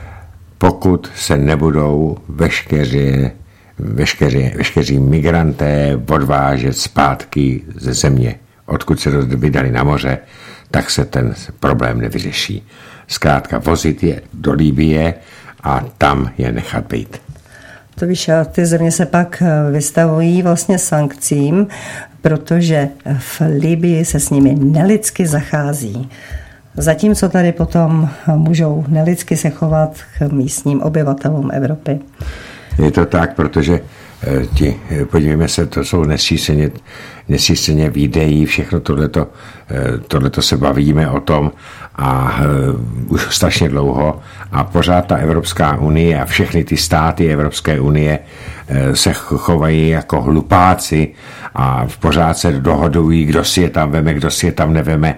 Pokud se nebudou veškeři, veškeři, veškeří migranté odvážet zpátky ze země, odkud se vydali na moře, tak se ten problém nevyřeší. Zkrátka vozit je do Libye a tam je nechat být. To víš, a ty země se pak vystavují vlastně sankcím, protože v Libyi se s nimi nelidsky zachází. Zatímco tady potom můžou nelidsky se chovat k místním obyvatelům Evropy. Je to tak, protože ti, podívejme se, to jsou nesčísleně, nesčísleně videí, všechno tohleto, tohleto se bavíme o tom a uh, už strašně dlouho a pořád ta Evropská unie a všechny ty státy Evropské unie uh, se chovají jako hlupáci a pořád se dohodují, kdo si je tam veme, kdo si je tam neveme.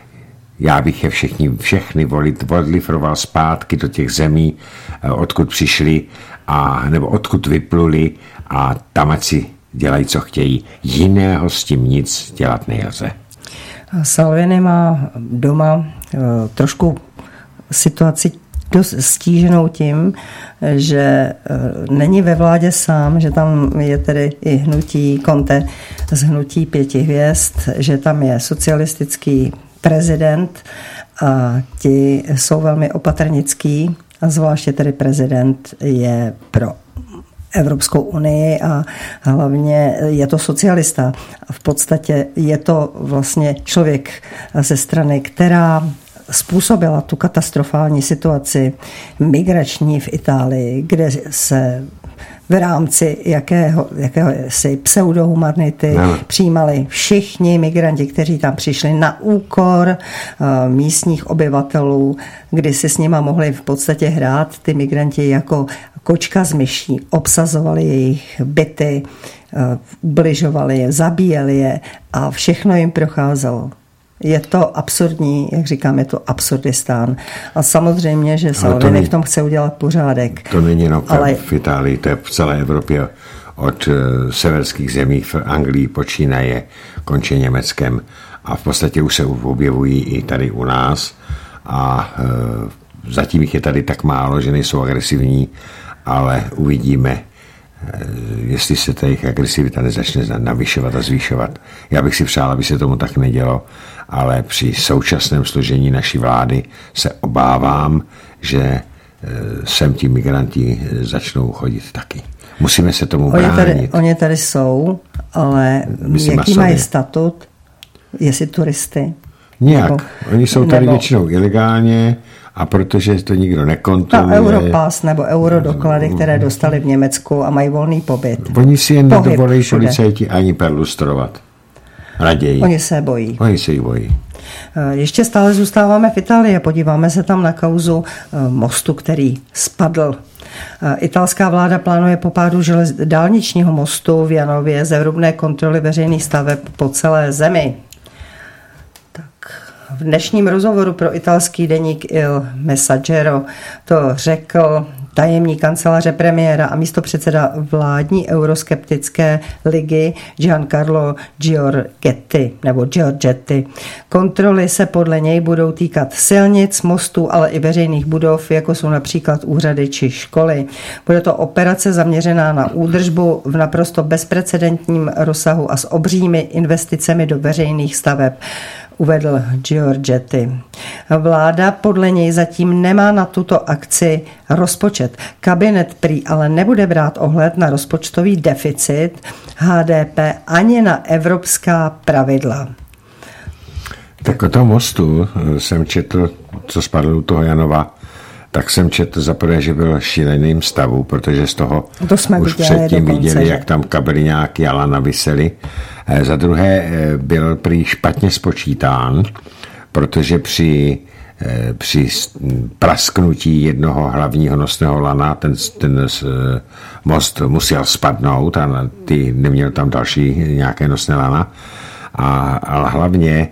Já bych je všichni, všechny volit, odlifroval zpátky do těch zemí, uh, odkud přišli a nebo odkud vypluli a tam ať si dělají, co chtějí. Jiného s tím nic dělat nelze. Salvini má doma trošku situaci dost stíženou tím, že není ve vládě sám, že tam je tedy i hnutí Conte z hnutí pěti hvězd, že tam je socialistický prezident a ti jsou velmi opatrnický a zvláště tedy prezident je pro Evropskou unii a hlavně je to socialista. V podstatě je to vlastně člověk ze strany, která způsobila tu katastrofální situaci migrační v Itálii, kde se v rámci jakého, jakéhosi pseudohumanity no. přijímali všichni migranti, kteří tam přišli na úkor uh, místních obyvatelů, kdy si s nima mohli v podstatě hrát ty migranti jako kočka z myší, obsazovali jejich byty, uh, ubližovali je, zabíjeli je a všechno jim procházelo. Je to absurdní, jak říkám, je to absurdistán. A samozřejmě, že Salvini v tom chce udělat pořádek. To není jenom ale... v Itálii, to je v celé Evropě od uh, severských zemí v Anglii počínaje, končí Německem a v podstatě už se objevují i tady u nás a uh, zatím jich je tady tak málo, že nejsou agresivní, ale uvidíme, jestli se ta jejich agresivita nezačne navyšovat a zvýšovat. Já bych si přál, aby se tomu tak nedělo, ale při současném složení naší vlády se obávám, že sem ti migranti začnou chodit taky. Musíme se tomu oni bránit. Tady, oni tady jsou, ale Myslím jaký mají statut? Jestli turisty? Nějak. Nebo, oni jsou tady nebo... většinou ilegálně, a protože to nikdo nekontroluje. Ta Europass nebo eurodoklady, které dostali v Německu a mají volný pobyt. Oni si jen nedovolí policajti ani perlustrovat. Raději. Oni se bojí. Oni se jí bojí. Ještě stále zůstáváme v Itálii. Podíváme se tam na kauzu mostu, který spadl. Italská vláda plánuje po pádu želez... dálničního mostu v Janově zevrubné kontroly veřejných staveb po celé zemi. V dnešním rozhovoru pro italský deník Il Messaggero to řekl tajemník kanceláře premiéra a místopředseda vládní euroskeptické ligy Giancarlo Giorgetti, nebo Giorgetti. Kontroly se podle něj budou týkat silnic, mostů, ale i veřejných budov, jako jsou například úřady či školy. Bude to operace zaměřená na údržbu v naprosto bezprecedentním rozsahu a s obřími investicemi do veřejných staveb. uvedl Giorgetti. Vláda podle něj zatím nemá na tuto akci rozpočet. Kabinet prý ale nebude brát ohled na rozpočtový deficit, H D P ani na evropská pravidla. Tak o tom mostu jsem četl, co spadlo u toho Janova, tak jsem četl zaprvé, že byl v šíleným stavu, protože z toho to jsme už viděli předtím dokonce, viděli, že? jak tam kabrňáky Alana visely. Za druhé byl prý špatně spočítán, protože při, při prasknutí jednoho hlavního nosného lana ten, ten most musel spadnout a ty neměl tam další nějaké nosné lana. A, ale hlavně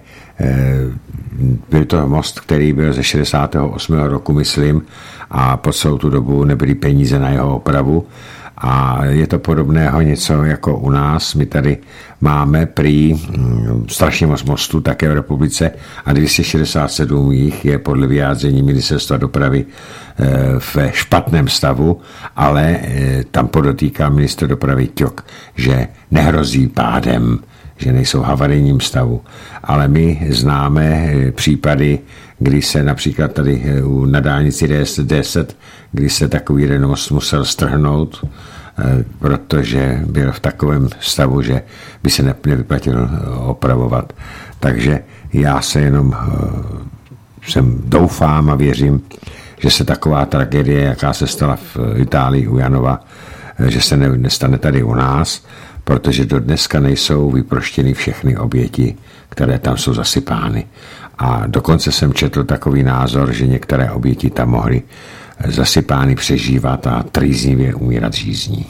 byl to most, který byl ze šedesátého osmého roku, myslím, a po celou tu dobu nebyly peníze na jeho opravu. A je to podobného něco jako u nás. My tady máme prý hm, strašně moc mostů také v republice a dvě stě šedesát sedm jich je podle vyjádření ministerstva dopravy e, ve špatném stavu, ale e, tam podotýká ministr dopravy Ťok, že nehrozí pádem, že nejsou v havarijním stavu. Ale my známe případy, kdy se například tady na dálnici D deset, kdy se takový jeden most musel strhnout, protože byl v takovém stavu, že by se nevyplatil opravovat. Takže já se jenom jsem doufám a věřím, že se taková tragédie, jaká se stala v Itálii u Janova, že se nestane tady u nás, protože do dneska nejsou vyproštěny všechny oběti, které tam jsou zasypány. A dokonce jsem četl takový názor, že některé oběti tam mohly zasypány přežívat a trýznivě umírat žízní.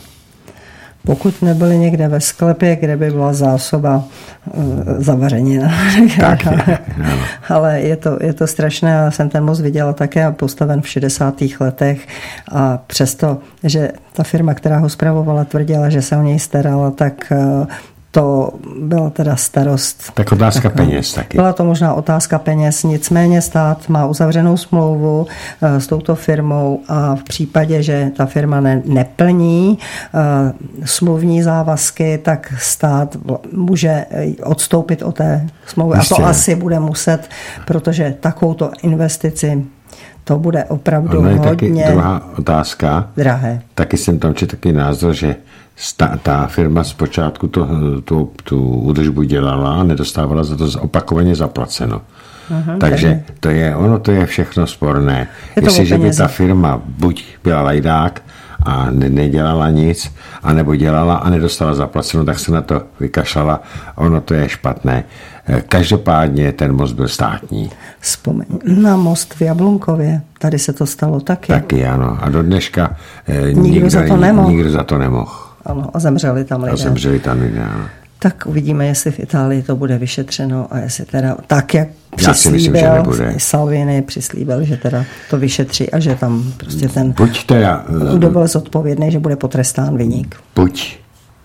Pokud nebyly někde ve sklepě, kde by byla zásoba uh, zavařenina. Tak je, ale je to, je to strašné. Já jsem ten most viděla také postaven v šedesátých letech a přesto, že ta firma, která ho spravovala, tvrdila, že se o něj starala, tak uh, to byla teda starost. Tak otázka tak, peněz taky. Byla to možná otázka peněz, nicméně stát má uzavřenou smlouvu uh, s touto firmou a v případě, že ta firma ne, neplní uh, smluvní závazky, tak stát může odstoupit od té smlouvy. Jistě. A to asi bude muset, protože takovouto investici to bude opravdu hodně taky druhá otázka. Drahé. Taky jsem tam četl taky názor, že ta, ta firma zpočátku to, tu, tu údržbu dělala a nedostávala za to opakovaně zaplaceno. Aha, takže to je, ono to je všechno sporné. Je Jestliže by ta firma buď byla lajdák a ne, nedělala nic, anebo dělala a nedostala zaplaceno, tak se na to vykašlala. Ono to je špatné. Každopádně ten most byl státní. Vzpomeň na most v Jablunkově. Tady se to stalo taky. Taky ano. A do dneška nikdo, nikdo za to nemohl. Nikdo za to nemohl. Ano, a zemřeli tam lidé. A zemřeli tam lidé, ano. Tak uvidíme, jestli v Itálii to bude vyšetřeno a jestli teda tak, jak přislíbil, Salvini přislíbil, že teda to vyšetří a že tam prostě ten buď teda, kdo byl zodpovědný, že bude potrestán viník. Buď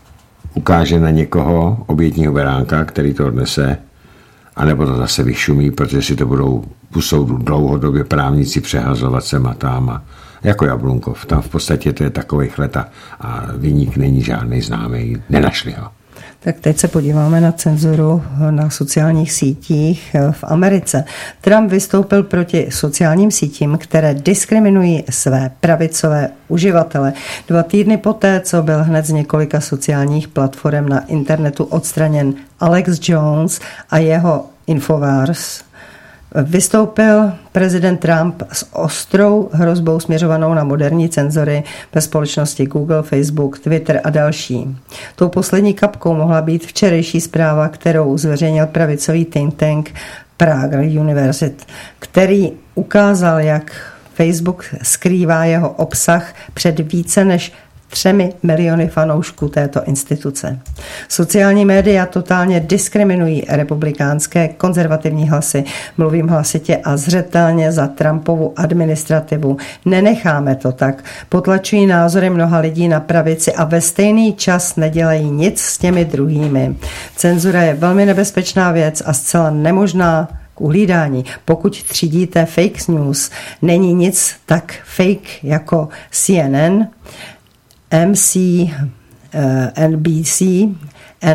ukáže na někoho obětního beránka, který to odnese, anebo to zase vyšumí, protože si to budou u soudu dlouhodobě právníci přehazovat sem a tam a jako Jablunkov. Tam v podstatě to je takových let a viník není žádný známý, nenašli ho. Tak teď se podíváme na cenzuru na sociálních sítích v Americe. Trump vystoupil proti sociálním sítím, které diskriminují své pravicové uživatele. Dva týdny poté, co byl hned z několika sociálních platform na internetu odstraněn Alex Jones a jeho Infowars, vystoupil prezident Trump s ostrou hrozbou směřovanou na moderní cenzory ve společnosti Google, Facebook, Twitter a další. Tou poslední kapkou mohla být včerejší zpráva, kterou zveřejnil pravicový think tank Prague University, který ukázal, jak Facebook skrývá jeho obsah před více než třemi miliony fanoušků této instituce. Sociální média totálně diskriminují republikánské konzervativní hlasy. Mluvím hlasitě a zřetelně za Trumpovu administrativu. Nenecháme to tak. Potlačují názory mnoha lidí na pravici a ve stejný čas nedělají nic s těmi druhými. Cenzura je velmi nebezpečná věc a zcela nemožná k uhlídání. Pokud třídíte fake news, není nic tak fake jako C N N, M C N B C,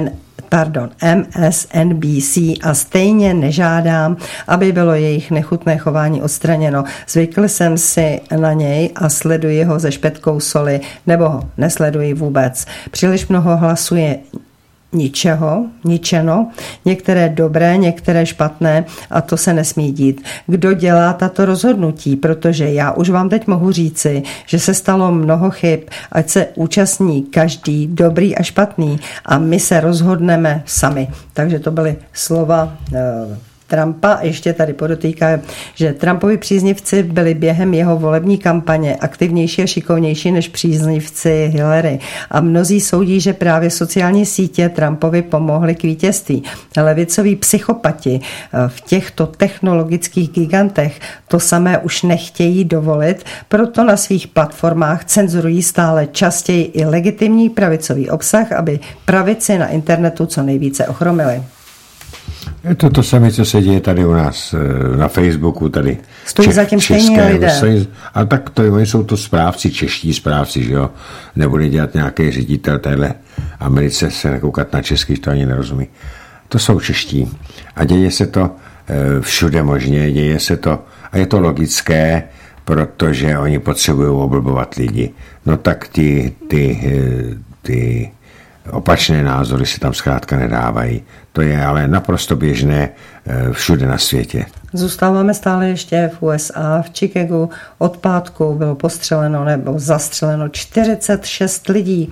pardon, M S N B C a stejně nežádám, aby bylo jejich nechutné chování odstraněno. Zvykl jsem si na něj a sleduji ho se špetkou soli, nebo ho nesleduji vůbec. Příliš mnoho hlasuje ničeho, ničeno, některé dobré, některé špatné a to se nesmí dít. Kdo dělá tato rozhodnutí, protože já už vám teď mohu říci, že se stalo mnoho chyb, ať se účastní každý, dobrý a špatný a my se rozhodneme sami. Takže to byly slova uh, Trumpa. Ještě tady podotýká, že Trumpovi příznivci byli během jeho volební kampaně aktivnější a šikovnější než příznivci Hillary. A mnozí soudí, že právě sociální sítě Trumpovi pomohly k vítězství. Levicoví psychopati v těchto technologických gigantech to samé už nechtějí dovolit, proto na svých platformách cenzurují stále častěji i legitimní pravicový obsah, aby pravici na internetu co nejvíce ochromili. Je to to samé, co se děje tady u nás na Facebooku, tady stojí Čech, zatím stejně lidé. A tak to, oni jsou to správci, čeští správci, že jo. Nebude dělat nějaký ředitel téhle Americe se nekoukat na česky, to ani nerozumí. To jsou čeští. A děje se to všude možně, děje se to, a je to logické, protože oni potřebují oblbovat lidi. No tak ty, ty, ty opačné názory se tam zkrátka nedávají. To je ale naprosto běžné všude na světě. Zůstáváme stále ještě v U S A. V Chicagu od pátku bylo postřeleno nebo zastřeleno čtyřicet šest lidí.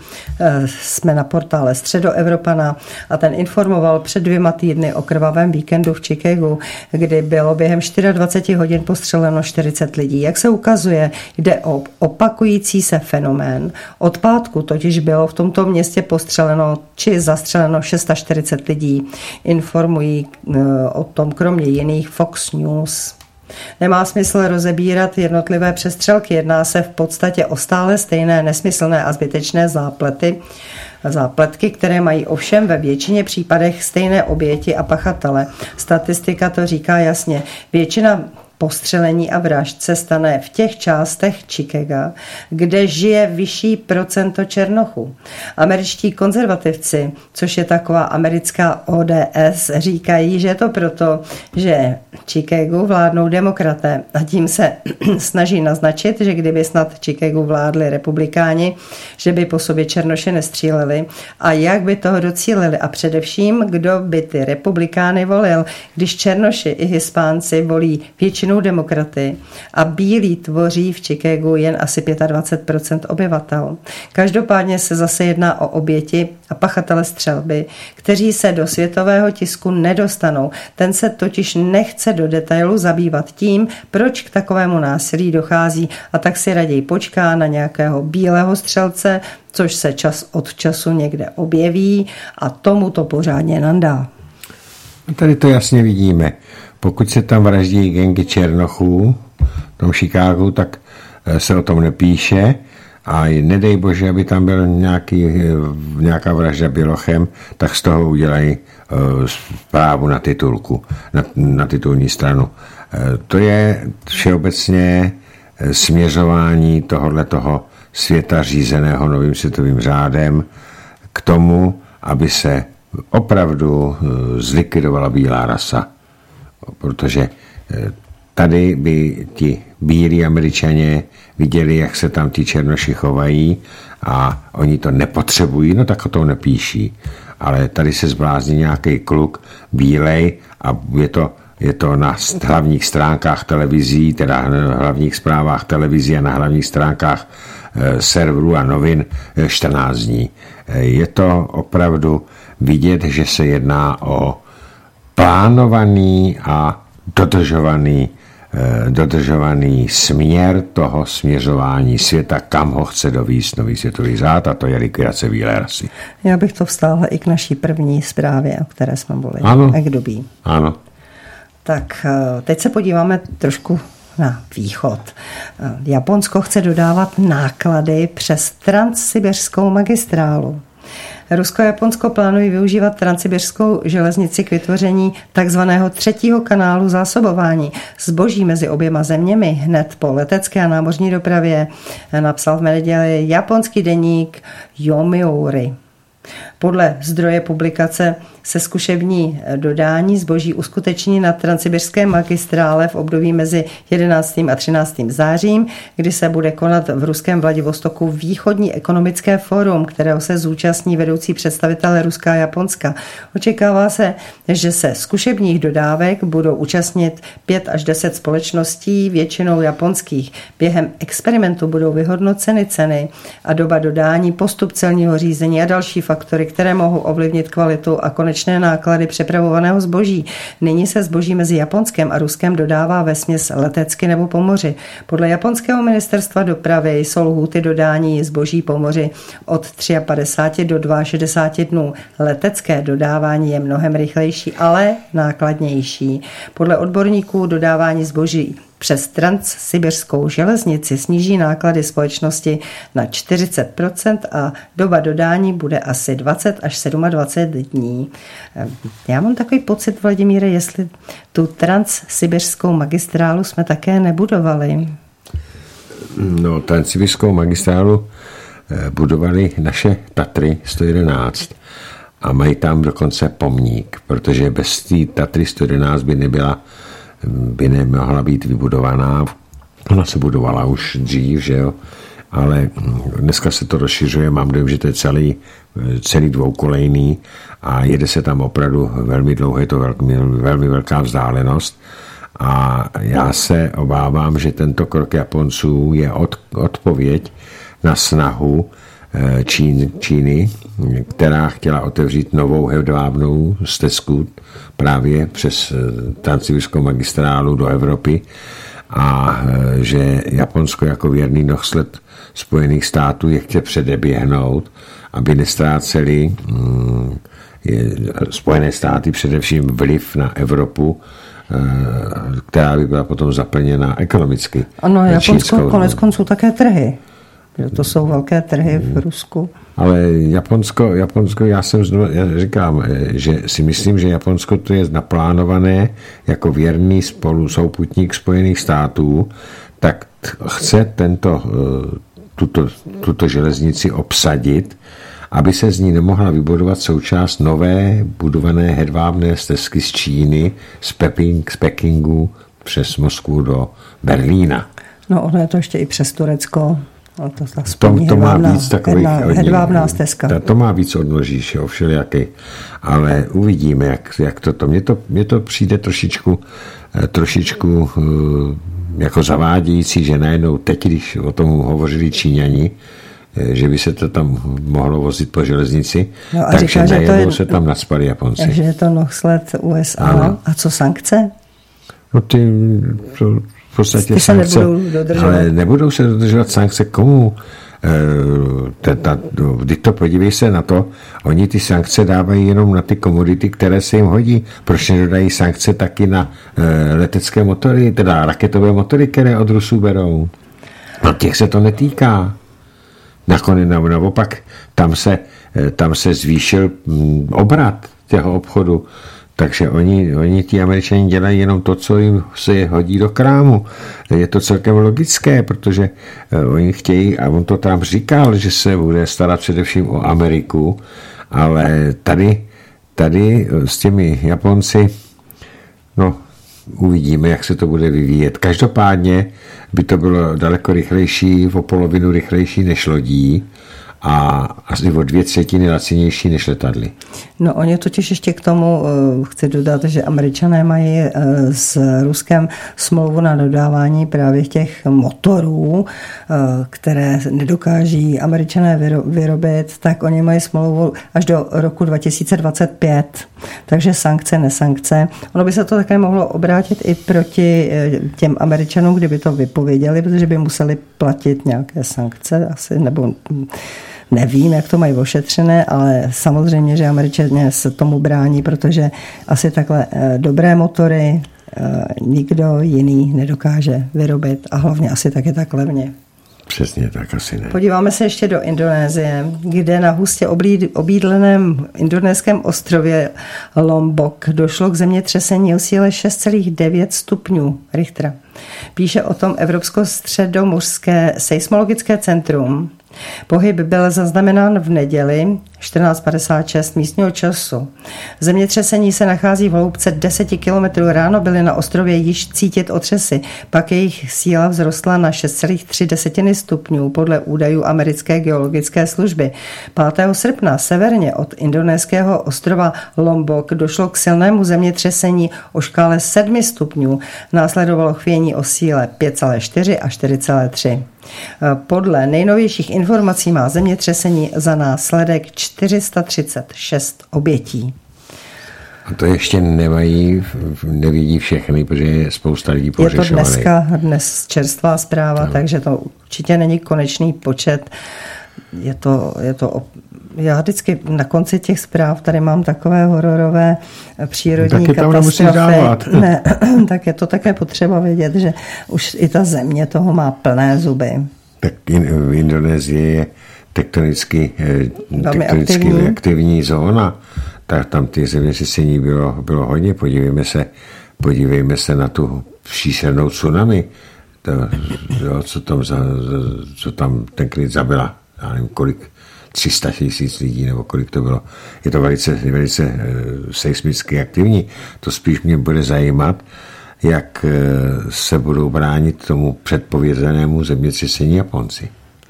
Jsme na portále Středoevropana a ten informoval před dvěma týdny o krvavém víkendu v Chicagu, kdy bylo během dvacet čtyři hodin postřeleno čtyřicet lidí. Jak se ukazuje, jde o opakující se fenomén. Od pátku totiž bylo v tomto městě postřeleno či zastřeleno čtyřicet šest lidí. Informují o tom kromě jiných Fox News. Nemá smysl rozebírat jednotlivé přestřelky, jedná se v podstatě o stále stejné nesmyslné a zbytečné záplety, zápletky, které mají ovšem ve většině případech stejné oběti a pachatele. Statistika to říká jasně. Většina postřelení a vražd se stane v těch částech Chicaga, kde žije vyšší procento černochů. Američtí konzervativci, což je taková americká O D S, říkají, že je to proto, že Chicagu vládnou demokraté a tím se snaží naznačit, že kdyby snad Chicagu vládli republikáni, že by po sobě černoše nestříleli a jak by toho docílili a především, kdo by ty republikány volil, když černoši i Hispánci volí většinu demokraty a bílí tvoří v Chicagu jen asi dvacet pět procent obyvatel. Každopádně se zase jedná o oběti a pachatele střelby, kteří se do světového tisku nedostanou. Ten se totiž nechce do detailu zabývat tím, proč k takovému násilí dochází a tak si raději počká na nějakého bílého střelce, což se čas od času někde objeví a tomu to pořádně nandá. Tady to jasně vidíme. Pokud se tam vraždí gengy černochů v tom Chicagu, tak se o tom nepíše a nedej bože, aby tam byl nějaký, nějaká vražda bělochem, tak z toho udělají zprávu na titulku, na, na titulní stranu. To je všeobecně směřování tohoto světa řízeného novým světovým řádem k tomu, aby se opravdu zlikvidovala bílá rasa. Protože tady by ti bílí Američané viděli, jak se tam ti černoši chovají a oni to nepotřebují, no tak o tom nepíší. Ale tady se zblázní nějaký kluk bílej a je to, je to na hlavních stránkách televizí, teda na hlavních zprávách televizí a na hlavních stránkách e, serverů a novin čtrnáct dní. E, je to opravdu vidět, že se jedná o plánovaný a dodržovaný, eh, dodržovaný směr toho směřování světa, kam ho chce dovíst nový světový řád, a to je likvidace bílé rasy. Já bych to vstáhla i k naší první zprávě, o které jsme mluvili. Ano. Ekdobí. Ano. Tak teď se podíváme trošku na východ. Japonsko chce dodávat náklady přes transsibiřskou magistrálu. Rusko-Japonsko plánují využívat transsibiřskou železnici k vytvoření takzvaného třetího kanálu zásobování. Zboží mezi oběma zeměmi hned po letecké a námořní dopravě, napsal v neděli japonský deník Yomiuri. Podle zdroje publikace se zkušební dodání zboží uskuteční na transsibirské magistrále v období mezi jedenáctým a třináctým zářím, kdy se bude konat v ruském Vladivostoku východní ekonomické fórum, kterého se zúčastní vedoucí představitelé Ruska a Japonska. Očekává se, že se zkušebních dodávek budou účastnit pět až deset společností, většinou japonských. Během experimentu budou vyhodnoceny ceny a doba dodání, postup celního řízení a další faktory, které mohou ovlivnit kvalitu a konečné náklady přepravovaného zboží. Nyní se zboží mezi Japonskem a Ruskem dodává vesměs letecky nebo po moři. Podle japonského ministerstva dopravy jsou lhůty dodání zboží po moři od padesát tři do šedesáti dvou dnů. Letecké dodávání je mnohem rychlejší, ale nákladnější. Podle odborníků dodávání zboží přes transsibirskou železnici sníží náklady společnosti na čtyřicet procent a doba dodání bude asi dvacet až dvacet sedm dní. Já mám takový pocit, Vladimíre, jestli tu transsibirskou magistrálu jsme také nebudovali. No, transsibirskou magistrálu budovali naše Tatry sto jedenáct a mají tam dokonce pomník, protože bez té Tatry sto jedenáct by nebyla by nemohla být vybudovaná. Ona se budovala už dřív, že jo, ale dneska se to rozšiřuje, mám dojem, že to je celý, celý dvoukolejný a jede se tam opravdu velmi dlouho, je to velmi, velmi velká vzdálenost a já se obávám, že tento krok Japonců je od, odpověď na snahu Čín, Číny, která chtěla otevřít novou hedvábnou stezku právě přes transsibirskou magistrálu do Evropy a že Japonsko jako věrný nohsled Spojených států je chce předeběhnout, aby nestráceli hm, Spojené státy především vliv na Evropu, která by byla potom zaplněna ekonomicky. Ano, Japonsko konec konců také trhy. To jsou velké trhy v Rusku. Ale Japonsko, Japonsko, já jsem znovu, já říkám, že si myslím, že Japonsko to je naplánované jako věrný spolu souputník Spojených států, tak chce tento, tuto, tuto železnici obsadit, aby se z ní nemohla vybudovat součást nové budované hedvábné stezky z Číny, z, Peping, z Pekingu přes Moskvu do Berlína. No ono je to ještě i přes Turecko. To, to, to má víc takových hedvábná stezka. To, to má víc odnoží, o všelijaký. Ale uvidíme, jak, jak to to. Mně to, mně to přijde trošičku, trošičku jako zavádějící, že najednou teď, když o tom hovořili Číňani, že by se to tam mohlo vozit po železnici, no takže říká, najednou se tam nacpali Japonci. Takže je to nohsled U S A. Ano. A co sankce? No ty... To, v podstatě ty sankce, se nebudou dodržovat. Ale nebudou se dodržovat sankce komu? Když to podívej se na to, oni ty sankce dávají jenom na ty komodity, které se jim hodí. Proč nedodají sankce taky na letecké motory, teda raketové motory, které od Rusů berou? No těch se to netýká. Nakonec naopak tam se, tam se zvýšil obrat těho obchodu. Takže oni, oni ti Američani dělají jenom to, co jim se hodí do krámu. Je to celkem logické, protože oni chtějí, a on to tam říkal, že se bude starat především o Ameriku, ale tady, tady s těmi Japonci, no, uvidíme, jak se to bude vyvíjet. Každopádně by to bylo daleko rychlejší, o polovinu rychlejší než lodí, a asi o dvě třetiny lacinější než letadly. No oni totiž ještě k tomu uh, chci dodat, že Američané mají uh, s Ruskem smlouvu na dodávání právě těch motorů, uh, které nedokáží Američané vyro- vyrobit, tak oni mají smlouvu až do roku dva tisíce dvacet pět. Takže sankce, nesankce. Ono by se to také mohlo obrátit i proti uh, těm Američanům, kdyby to vypověděli, protože by museli platit nějaké sankce asi, nebo nevím, jak to mají ošetřené, ale samozřejmě, že Američané se tomu brání, protože asi takhle dobré motory nikdo jiný nedokáže vyrobit a hlavně asi taky tak levně. Přesně tak asi ne. Podíváme se ještě do Indonésie, kde na hustě obýdleném indonéském ostrově Lombok došlo k zemětřesení o síle šest celá devět stupňů Richtera. Píše o tom Evropsko-středomořské seismologické centrum. Pohyb byl zaznamenán v neděli čtrnáct padesát šest místního času. Zemětřesení se nachází v hloubce deset kilometrů. Ráno byly na ostrově již cítit otřesy, pak jejich síla vzrostla na šest celá tři stupňů podle údajů americké geologické služby. pátého srpna severně od indonéského ostrova Lombok došlo k silnému zemětřesení o škále sedm stupňů. Následovalo chvění o síle pět celá čtyři a čtyři celá tři. Podle nejnovějších informací má zemětřesení za následek čtyři sta třicet šest obětí. A to ještě nemají, nevidí všechny, protože je spousta lidí pohřešovaných. Je to dneska, dnes čerstvá zpráva, no. Takže to určitě není konečný počet. Je to, je to, já vždycky na konci těch zpráv tady mám takové hororové přírodní taky katastrofy. Ne, tak je to také potřeba vědět, že už i ta země toho má plné zuby. Tak v Indonésii je tektonicky, tektonicky aktivní. aktivní zóna, tak tam ty zemětřesení bylo, bylo hodně. Podívejme se, podívejme se na tu příšernou tsunami, to, jo, co, tam za, co tam ten klid zabila. Já nevím, kolik, tři sta tisíc lidí, nebo kolik to bylo. Je to velice, velice uh, seismicky aktivní. To spíš mě bude zajímat, jak uh, se budou bránit tomu předpovězenému zemětřesení Japonci.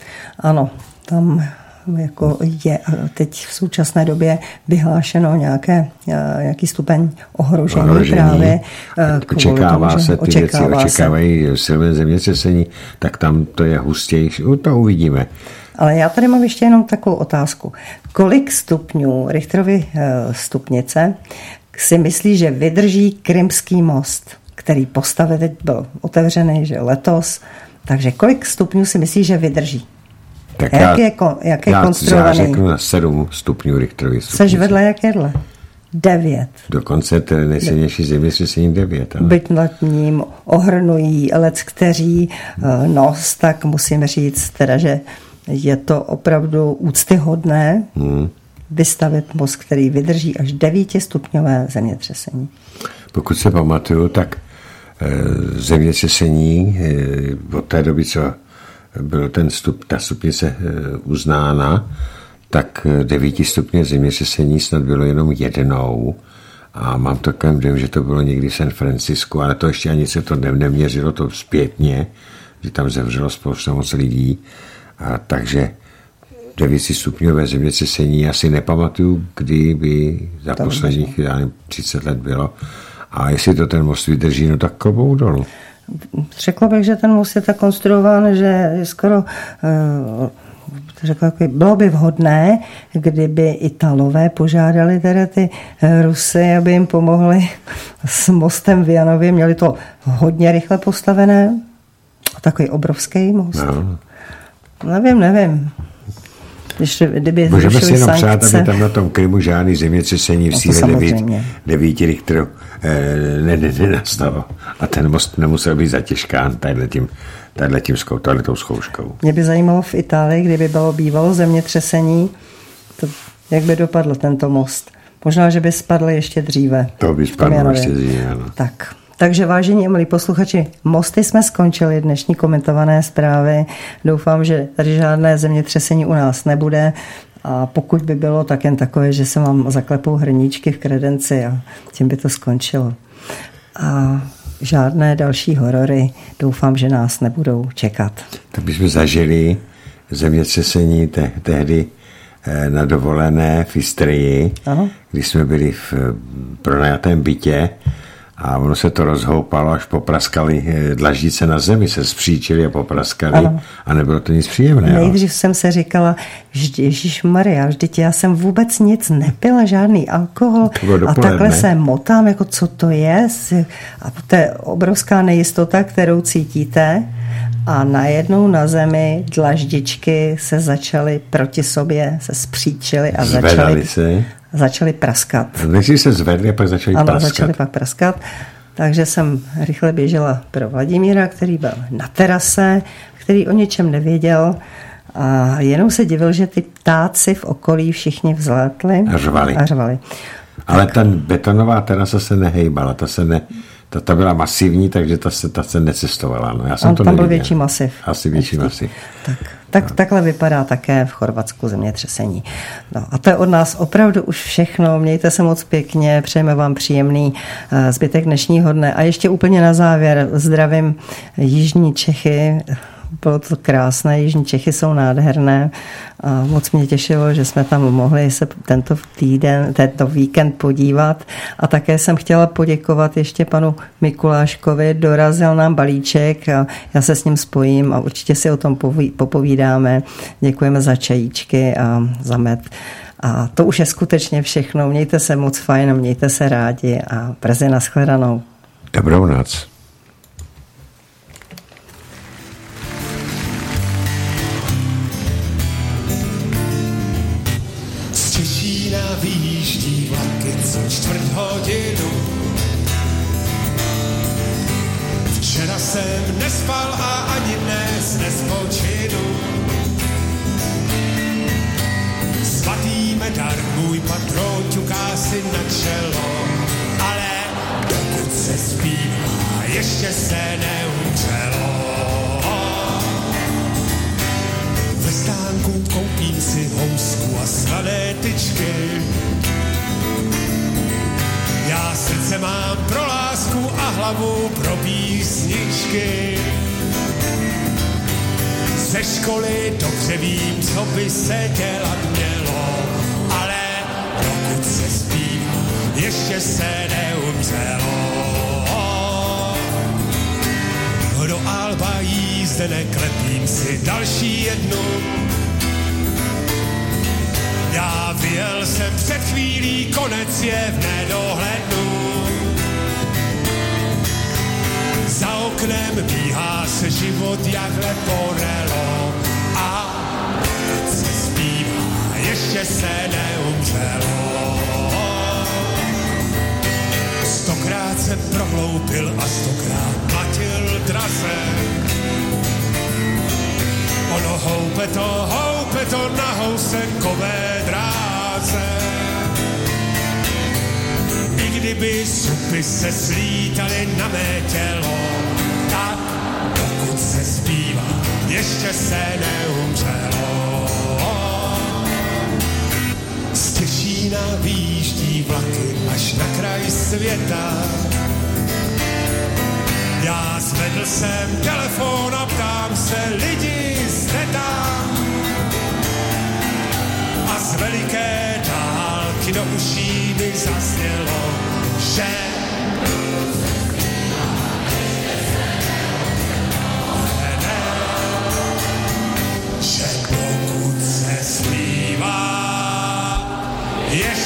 Ano, tam jako je teď v současné době vyhlášeno nějaké, nějaký stupeň ohrožení, ohrožení. právě. Očekává tomu, se ty očekává věci, očekávají se. silné zemětřesení, tak tam to je hustější, to uvidíme. Ale já tady mám ještě jenom takovou otázku. Kolik stupňů Richterovy stupnice si myslí, že vydrží Krymský most, který postavil, teď byl otevřený, že letos, takže kolik stupňů si myslí, že vydrží? Tak jak já, je, jak je já, konstruovaný? Já řeknu na sedm stupňů Richterovy stupnice. Seš vedle jak jedle? Devět. Dokonce to je nejsilnější zemětřesení devět. Ale. Byť nad ním ohrnují lec, kteří nos, tak musím říct, teda, že je to opravdu úctyhodné hmm. vystavit most, který vydrží až devítistupňové zemětřesení. Pokud se pamatuju, tak e, zemětřesení e, od té doby, co byl ten stup, ta stupnice e, uznána, tak devíti stupně zemětřesení snad bylo jenom jednou. A mám takový dojem, že to bylo někdy v San Francisku, ale to ještě ani se to neměřilo, to zpětně, že tam zemřelo spousta moc lidí. A takže devícistupňové zemětřesení asi nepamatuju, kdy by za to posledních já nevím, třicet let bylo. A jestli to ten most vydrží, no tak klobouk dolů. Řekla bych, že ten most je tak konstruován, že je skoro řekla, bylo by vhodné, kdyby Italové požádali tedy ty Rusy, aby jim pomohli s mostem v Janově. Měli to hodně rychle postavené. Takový obrovský most. No. Nevím, nevím. Když, kdyby můžeme si jenom sankce, přát, aby tam na tom Krymu žádný zemětřesení v síle devíti Richterů eh, ne, ne, nenastalo. A ten most nemusel být zatěžkán tadyhletím, tadyhletím zkou, tadyhletou zkouškou. Mě by zajímalo v Itálii, kdyby bylo bývalo zemětřesení, to, jak by dopadl tento most. Možná, že by spadl ještě dříve. To by spadlo ještě dříve, ano. Tak. Takže vážení a milí posluchači, mosty jsme skončili, dnešní komentované zprávy. Doufám, že tady žádné zemětřesení u nás nebude a pokud by bylo, tak jen takové, že se vám zaklepou hrníčky v kredenci a tím by to skončilo. A žádné další horory doufám, že nás nebudou čekat. Tak bychom zažili zemětřesení te- tehdy na dovolené v Istrii, když jsme byli v pronajatém bytě. A ono se to rozhoupalo, až popraskali dlaždice na zemi, se spříčili a popraskali. Ano. A nebylo to nic příjemného. Nejdřív jsem se říkala, ježišmarja, vždyť já jsem vůbec nic nepila, žádný alkohol. A takhle se motám, jako co to je. A to je obrovská nejistota, kterou cítíte. A najednou na zemi dlaždičky se začaly proti sobě, se spříčily a začaly, se. začaly praskat. Než se zvedli a pak začaly ano, praskat. začaly pak praskat. Takže jsem rychle běžela pro Vladimíra, který byl na terase, který o ničem nevěděl a jenom se divil, že ty ptáci v okolí všichni vzlétli a řvali. A řvali. Ale ta betonová terasa se nehejbala, ta se ne, ta, ta byla masivní, takže ta se, ta se necestovala. No, já jsem tam to tam neviděl. byl větší masiv. Asi větší masiv. Tak, tak, no. Takhle vypadá také v Chorvatsku zemětřesení. No, a to je od nás opravdu už všechno. Mějte se moc pěkně, přejeme vám příjemný zbytek dnešního dne. A ještě úplně na závěr zdravím jižní Čechy. Bylo to krásné, jižní Čechy jsou nádherné a moc mě těšilo, že jsme tam mohli se tento týden, tento víkend podívat a také jsem chtěla poděkovat ještě panu Mikuláškovi, dorazil nám balíček a já se s ním spojím a určitě si o tom popovídáme. Děkujeme za čajíčky a za med. A to už je skutečně všechno. Mějte se moc fajn, mějte se rádi a brzy nashledanou. Dobrou noc. Vyjíždí vlaky co čtvrt hodinu. Včera jsem nespal a ani dnes nespočinu. Svatý medar můj patron ťuká si na čelo, ale dokud se zpívá, ještě se neumřelo. Ve stánku koupím si housku a slané tyčky. Já srdce mám pro lásku a hlavu pro písničky. Ze školy dobře vím, co by se dělat mělo, ale dokud se zpívá, ještě se neumřelo. Do Alba jízdene klepím si další jednu. Já vyjel jsem před chvílí, konec je v nedohlednu. Za oknem bíhá se život jak leporelo a dokud se zpívá, ještě se neumřelo. Stokrát jsem prohloupil a stokrát platil draze. Ono houpe to, houpe to na housenkové dráze. I kdyby supy se slítaly na mé tělo, tak dokud se zpívá, ještě se neumřelo. Z Těšína vyjíždí vlaky až na kraj světa. Já zvedl jsem telefon a ptám se, lidi, jste tam? A z veliké dálky do uší mi zaznělo, že že pokud se zpívá, ještě